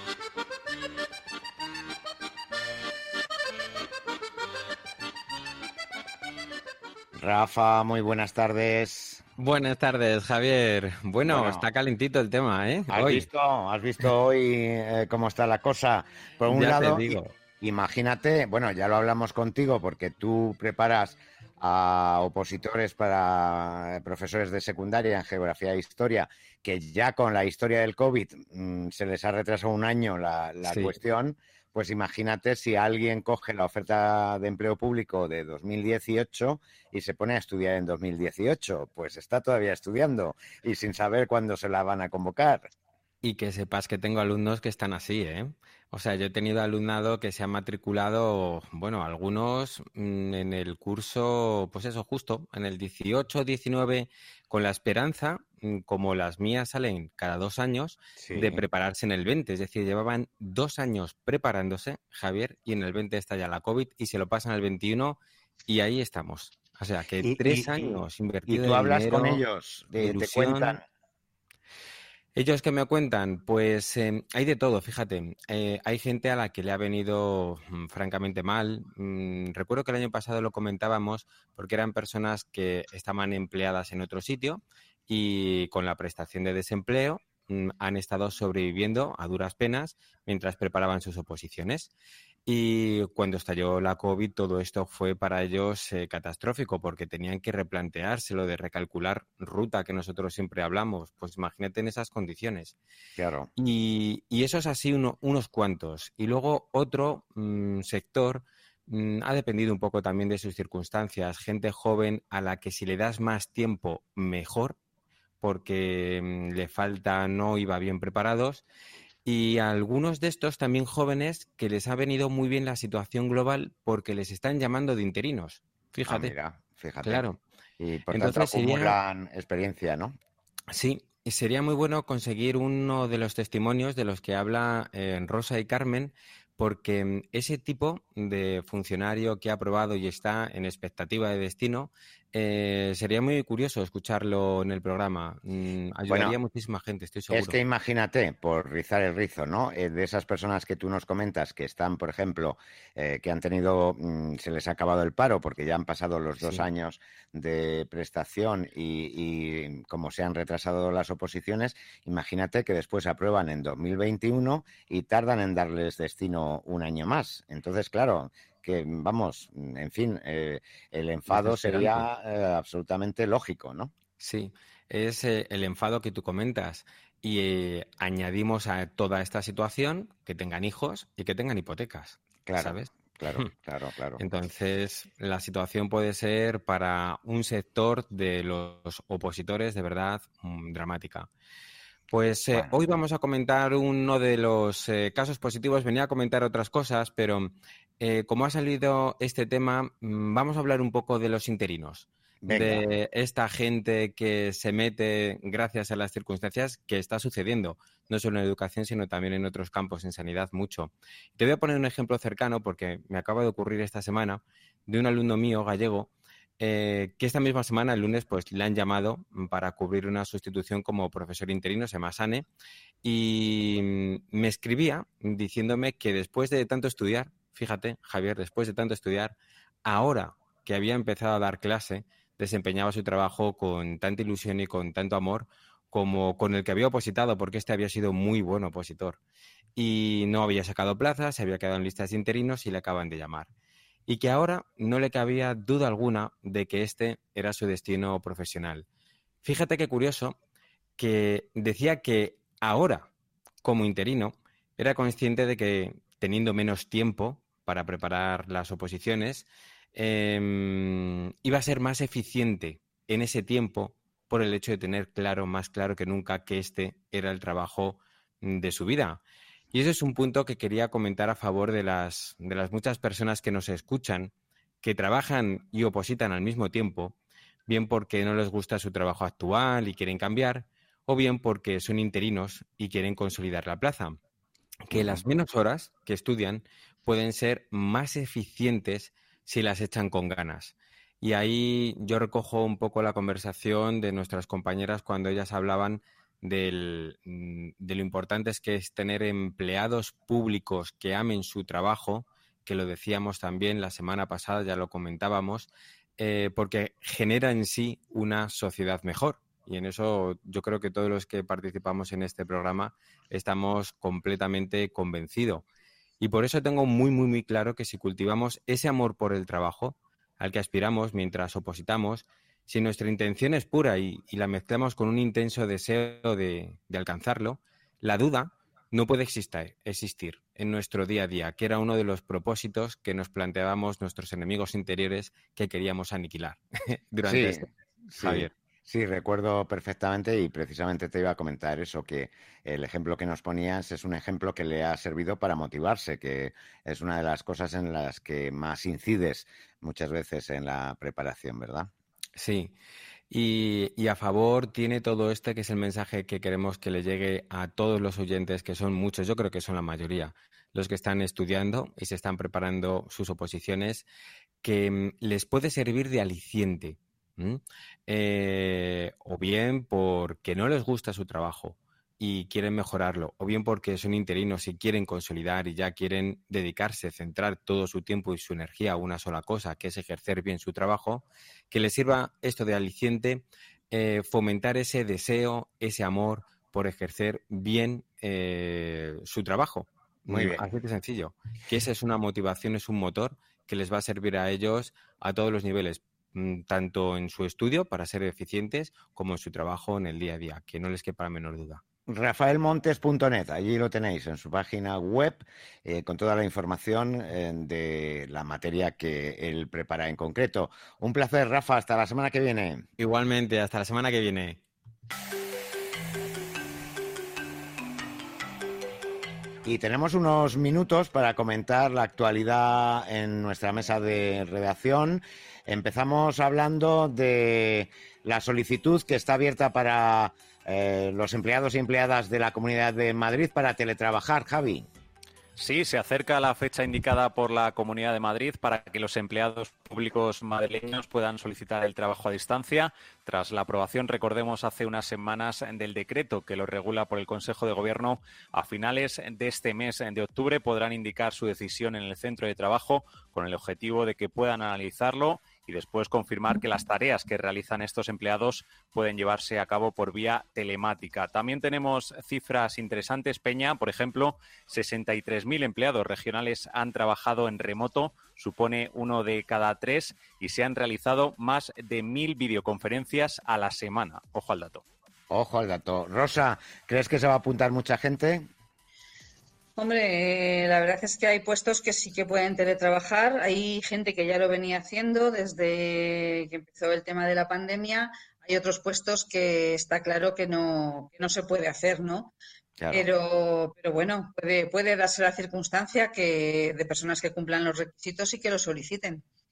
Rafa, muy buenas tardes.
Buenas tardes, Javier. Bueno,
Bueno.
está calentito el tema, ¿eh?
¿Has
Hoy.
visto, has visto hoy eh, cómo está la cosa? Por un
Ya te
lado,
digo.
i- imagínate, bueno, ya lo hablamos contigo porque tú preparas a opositores para profesores de secundaria en geografía e historia, que ya con la historia del COVID mm, se les ha retrasado un año la, la
Sí.
cuestión. Pues imagínate si alguien coge la oferta de empleo público de dos mil dieciocho y se pone a estudiar en dos mil dieciocho, pues está todavía estudiando y sin saber cuándo se la van a convocar.
Y que sepas que tengo alumnos que están así, ¿eh? O sea, yo he tenido alumnado que se ha matriculado, bueno, algunos mm, en el curso, pues eso, justo, en el dieciocho, diecinueve, con la esperanza, mm, como las mías salen cada dos años,
Sí.
de prepararse en el veinte. Es decir, llevaban dos años preparándose, Javier, y en el veinte está ya la COVID y se lo pasan al veintiuno y ahí estamos. O sea, que
Y,
tres
y- y-
años
y
invertido
tú
de
hablas
dinero,
con ellos,
de
de- te
ilusión.
cuentan.
Ellos que me cuentan, pues eh, hay de todo, fíjate. Eh, hay gente a la que le ha venido mm, francamente mal. Mm, recuerdo que el año pasado lo comentábamos porque eran personas que estaban empleadas en otro sitio y con la prestación de desempleo mm, han estado sobreviviendo a duras penas mientras preparaban sus oposiciones. Y cuando estalló la COVID, todo esto fue para ellos eh, catastrófico porque tenían que replanteárselo de recalcular ruta que nosotros siempre hablamos. Pues imagínate en esas condiciones.
Claro.
Y, y eso es así uno- unos cuantos. Y luego otro mm, sector mm, ha dependido un poco también de sus circunstancias. Gente joven a la que si le das más tiempo, mejor, porque mm, le falta, no iba bien preparados. Y a algunos de estos también jóvenes que les ha venido muy bien la situación global porque les están llamando de interinos. Fíjate.
Ah, mira, fíjate.
Claro.
Y por
Entonces
tanto
sería-
acumulan experiencia, ¿no?
Sí, y sería muy bueno conseguir uno de los testimonios de los que habla eh, Rosa y Carmen, porque mm, ese tipo de funcionario que ha aprobado y está en expectativa de destino, eh, sería muy curioso escucharlo en el programa. Mm, ayudaría
Bueno,
a muchísima gente, estoy seguro.
Es que imagínate, por rizar el rizo, ¿no? Eh, de esas personas que tú nos comentas que están, por ejemplo, eh, que han tenido, mm, se les ha acabado el paro porque ya han pasado los dos
Sí.
años de prestación y, y como se han retrasado las oposiciones, imagínate que después aprueban en dos mil veintiuno y tardan en darles destino un año más. Entonces, claro, que vamos, en fin, eh, el enfado sería eh, absolutamente lógico, ¿no?
Sí, es eh, el enfado que tú comentas. Y eh, añadimos a toda esta situación que tengan hijos y que tengan hipotecas,
Claro,
¿sabes?
claro, claro, claro.
Entonces, la situación puede ser para un sector de los opositores de verdad mm, dramática. Pues eh, hoy vamos a comentar uno de los eh, casos positivos. Venía a comentar otras cosas, pero eh, como ha salido este tema, mm, vamos a hablar un poco de los interinos. Venga. De esta gente que se mete gracias a las circunstancias que está sucediendo, no solo en educación, sino también en otros campos, en sanidad, mucho. Te voy a poner un ejemplo cercano, porque me acaba de ocurrir esta semana, de un alumno mío gallego, eh, que esta misma semana, el lunes, pues le han llamado para cubrir una sustitución como profesor interino, se llama Sane, y me escribía diciéndome que después de tanto estudiar, fíjate, Javier, después de tanto estudiar, ahora que había empezado a dar clase, desempeñaba su trabajo con tanta ilusión y con tanto amor como con el que había opositado, porque este había sido muy buen opositor. Y no había sacado plazas, se había quedado en listas de interinos y le acaban de llamar. Y que ahora no le cabía duda alguna de que este era su destino profesional. Fíjate qué curioso que decía que ahora, como interino, era consciente de que teniendo menos tiempo para preparar las oposiciones, Eh, iba a ser más eficiente en ese tiempo por el hecho de tener claro, más claro que nunca, que este era el trabajo de su vida. Y ese es un punto que quería comentar a favor de las, de las muchas personas que nos escuchan, que trabajan y opositan al mismo tiempo, bien porque no les gusta su trabajo actual y quieren cambiar, o bien porque son interinos y quieren consolidar la plaza. Que las menos horas que estudian pueden ser más eficientes si las echan con ganas. Y ahí yo recojo un poco la conversación de nuestras compañeras cuando ellas hablaban del, de lo importante es que es tener empleados públicos que amen su trabajo, que lo decíamos también la semana pasada, ya lo comentábamos, eh, porque genera en sí una sociedad mejor. Y en eso yo creo que todos los que participamos en este programa estamos completamente convencidos. Y por eso tengo muy, muy, muy claro que si cultivamos ese amor por el trabajo al que aspiramos mientras opositamos, si nuestra intención es pura y, y la mezclamos con un intenso deseo de, de alcanzarlo, la duda no puede existir, existir en nuestro día a día, que era uno de los propósitos que nos planteábamos nuestros enemigos interiores que queríamos aniquilar durante
sí,
este
sí.
Javier.
Sí, recuerdo perfectamente y precisamente te iba a comentar eso, que el ejemplo que nos ponías es un ejemplo que le ha servido para motivarse, que es una de las cosas en las que más incides muchas veces en la preparación, ¿verdad?
Sí, y, y a favor tiene todo este que es el mensaje que queremos que le llegue a todos los oyentes, que son muchos, yo creo que son la mayoría, los que están estudiando y se están preparando sus oposiciones, que les puede servir de aliciente. ¿Mm? Eh, o bien porque no les gusta su trabajo y quieren mejorarlo, o bien porque son interinos y quieren consolidar y ya quieren dedicarse, centrar todo su tiempo y su energía a una sola cosa, que es ejercer bien su trabajo, que les sirva esto de aliciente, eh, fomentar ese deseo, ese amor por ejercer bien eh, su trabajo.
Muy bien.
Así de sencillo, que esa es una motivación, es un motor que les va a servir a ellos a todos los niveles, tanto en su estudio para ser eficientes como en su trabajo en el día a día, que no les quepa la menor duda.
rafael montes punto net, allí lo tenéis en su página web eh, con toda la información eh, de la materia que él prepara en concreto. Un placer, Rafa, hasta la semana que viene.
Igualmente, hasta la semana que viene.
Y tenemos unos minutos para comentar la actualidad en nuestra mesa de redacción. Empezamos hablando de la solicitud que está abierta para eh, los empleados y empleadas de la Comunidad de Madrid para teletrabajar, Javi.
Sí, se acerca la fecha indicada por la Comunidad de Madrid para que los empleados públicos madrileños puedan solicitar el trabajo a distancia. Tras la aprobación, recordemos, hace unas semanas del decreto que lo regula por el Consejo de Gobierno, a finales de este mes de octubre podrán indicar su decisión en el centro de trabajo con el objetivo de que puedan analizarlo y después confirmar que las tareas que realizan estos empleados pueden llevarse a cabo por vía telemática. También tenemos cifras interesantes, Peña. Por ejemplo, sesenta y tres mil empleados regionales han trabajado en remoto, supone uno de cada tres, y se han realizado más de mil videoconferencias a la semana. Ojo al dato.
Ojo al dato. Rosa, ¿crees que se va a apuntar mucha gente?
Hombre, eh, la verdad es que hay puestos que sí que pueden teletrabajar. Hay gente que ya lo venía haciendo desde que empezó el tema de la pandemia. Hay otros puestos que está claro que no, que no se puede hacer, ¿no? Claro. Pero, pero bueno, puede, puede darse la circunstancia que de personas que cumplan los requisitos y que lo soliciten.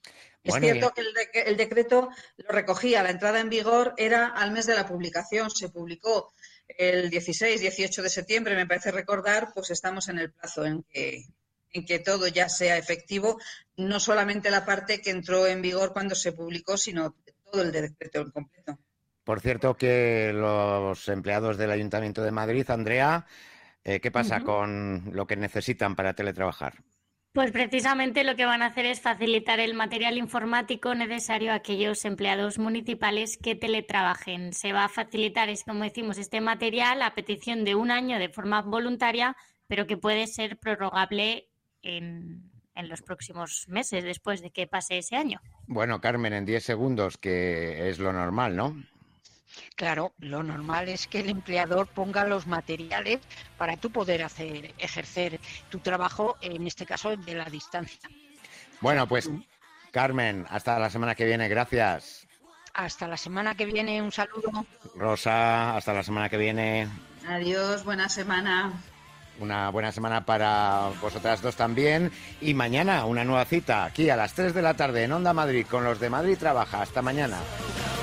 Es
Bueno,
cierto
y-
que el, de- el decreto lo recogía, la entrada en vigor era al mes de la publicación, se publicó el dieciséis, dieciocho de septiembre, me parece recordar, pues estamos en el plazo en que, en que todo ya sea efectivo, no solamente la parte que entró en vigor cuando se publicó, sino todo el decreto en completo.
Por cierto que los empleados del Ayuntamiento de Madrid, Andrea, eh, ¿qué pasa
Ujú.
con lo que necesitan para teletrabajar?
Pues precisamente lo que van a hacer es facilitar el material informático necesario a aquellos empleados municipales que teletrabajen. Se va a facilitar, es como decimos, este material a petición de un año de forma voluntaria, pero que puede ser prorrogable en, en los próximos meses después de que pase ese año.
Bueno, Carmen, en diez segundos, que es lo normal, ¿no?
Claro, lo normal es que el empleador ponga los materiales para tú poder hacer, ejercer tu trabajo, en este caso de la distancia.
Bueno, pues Carmen, hasta la semana que viene, gracias.
Hasta la semana que viene, un saludo.
Rosa, hasta la semana que viene.
Adiós, buena semana.
Una buena semana para vosotras dos también. Y mañana una nueva cita aquí a las tres de la tarde en Onda Madrid con los de Madrid Trabaja. Hasta mañana.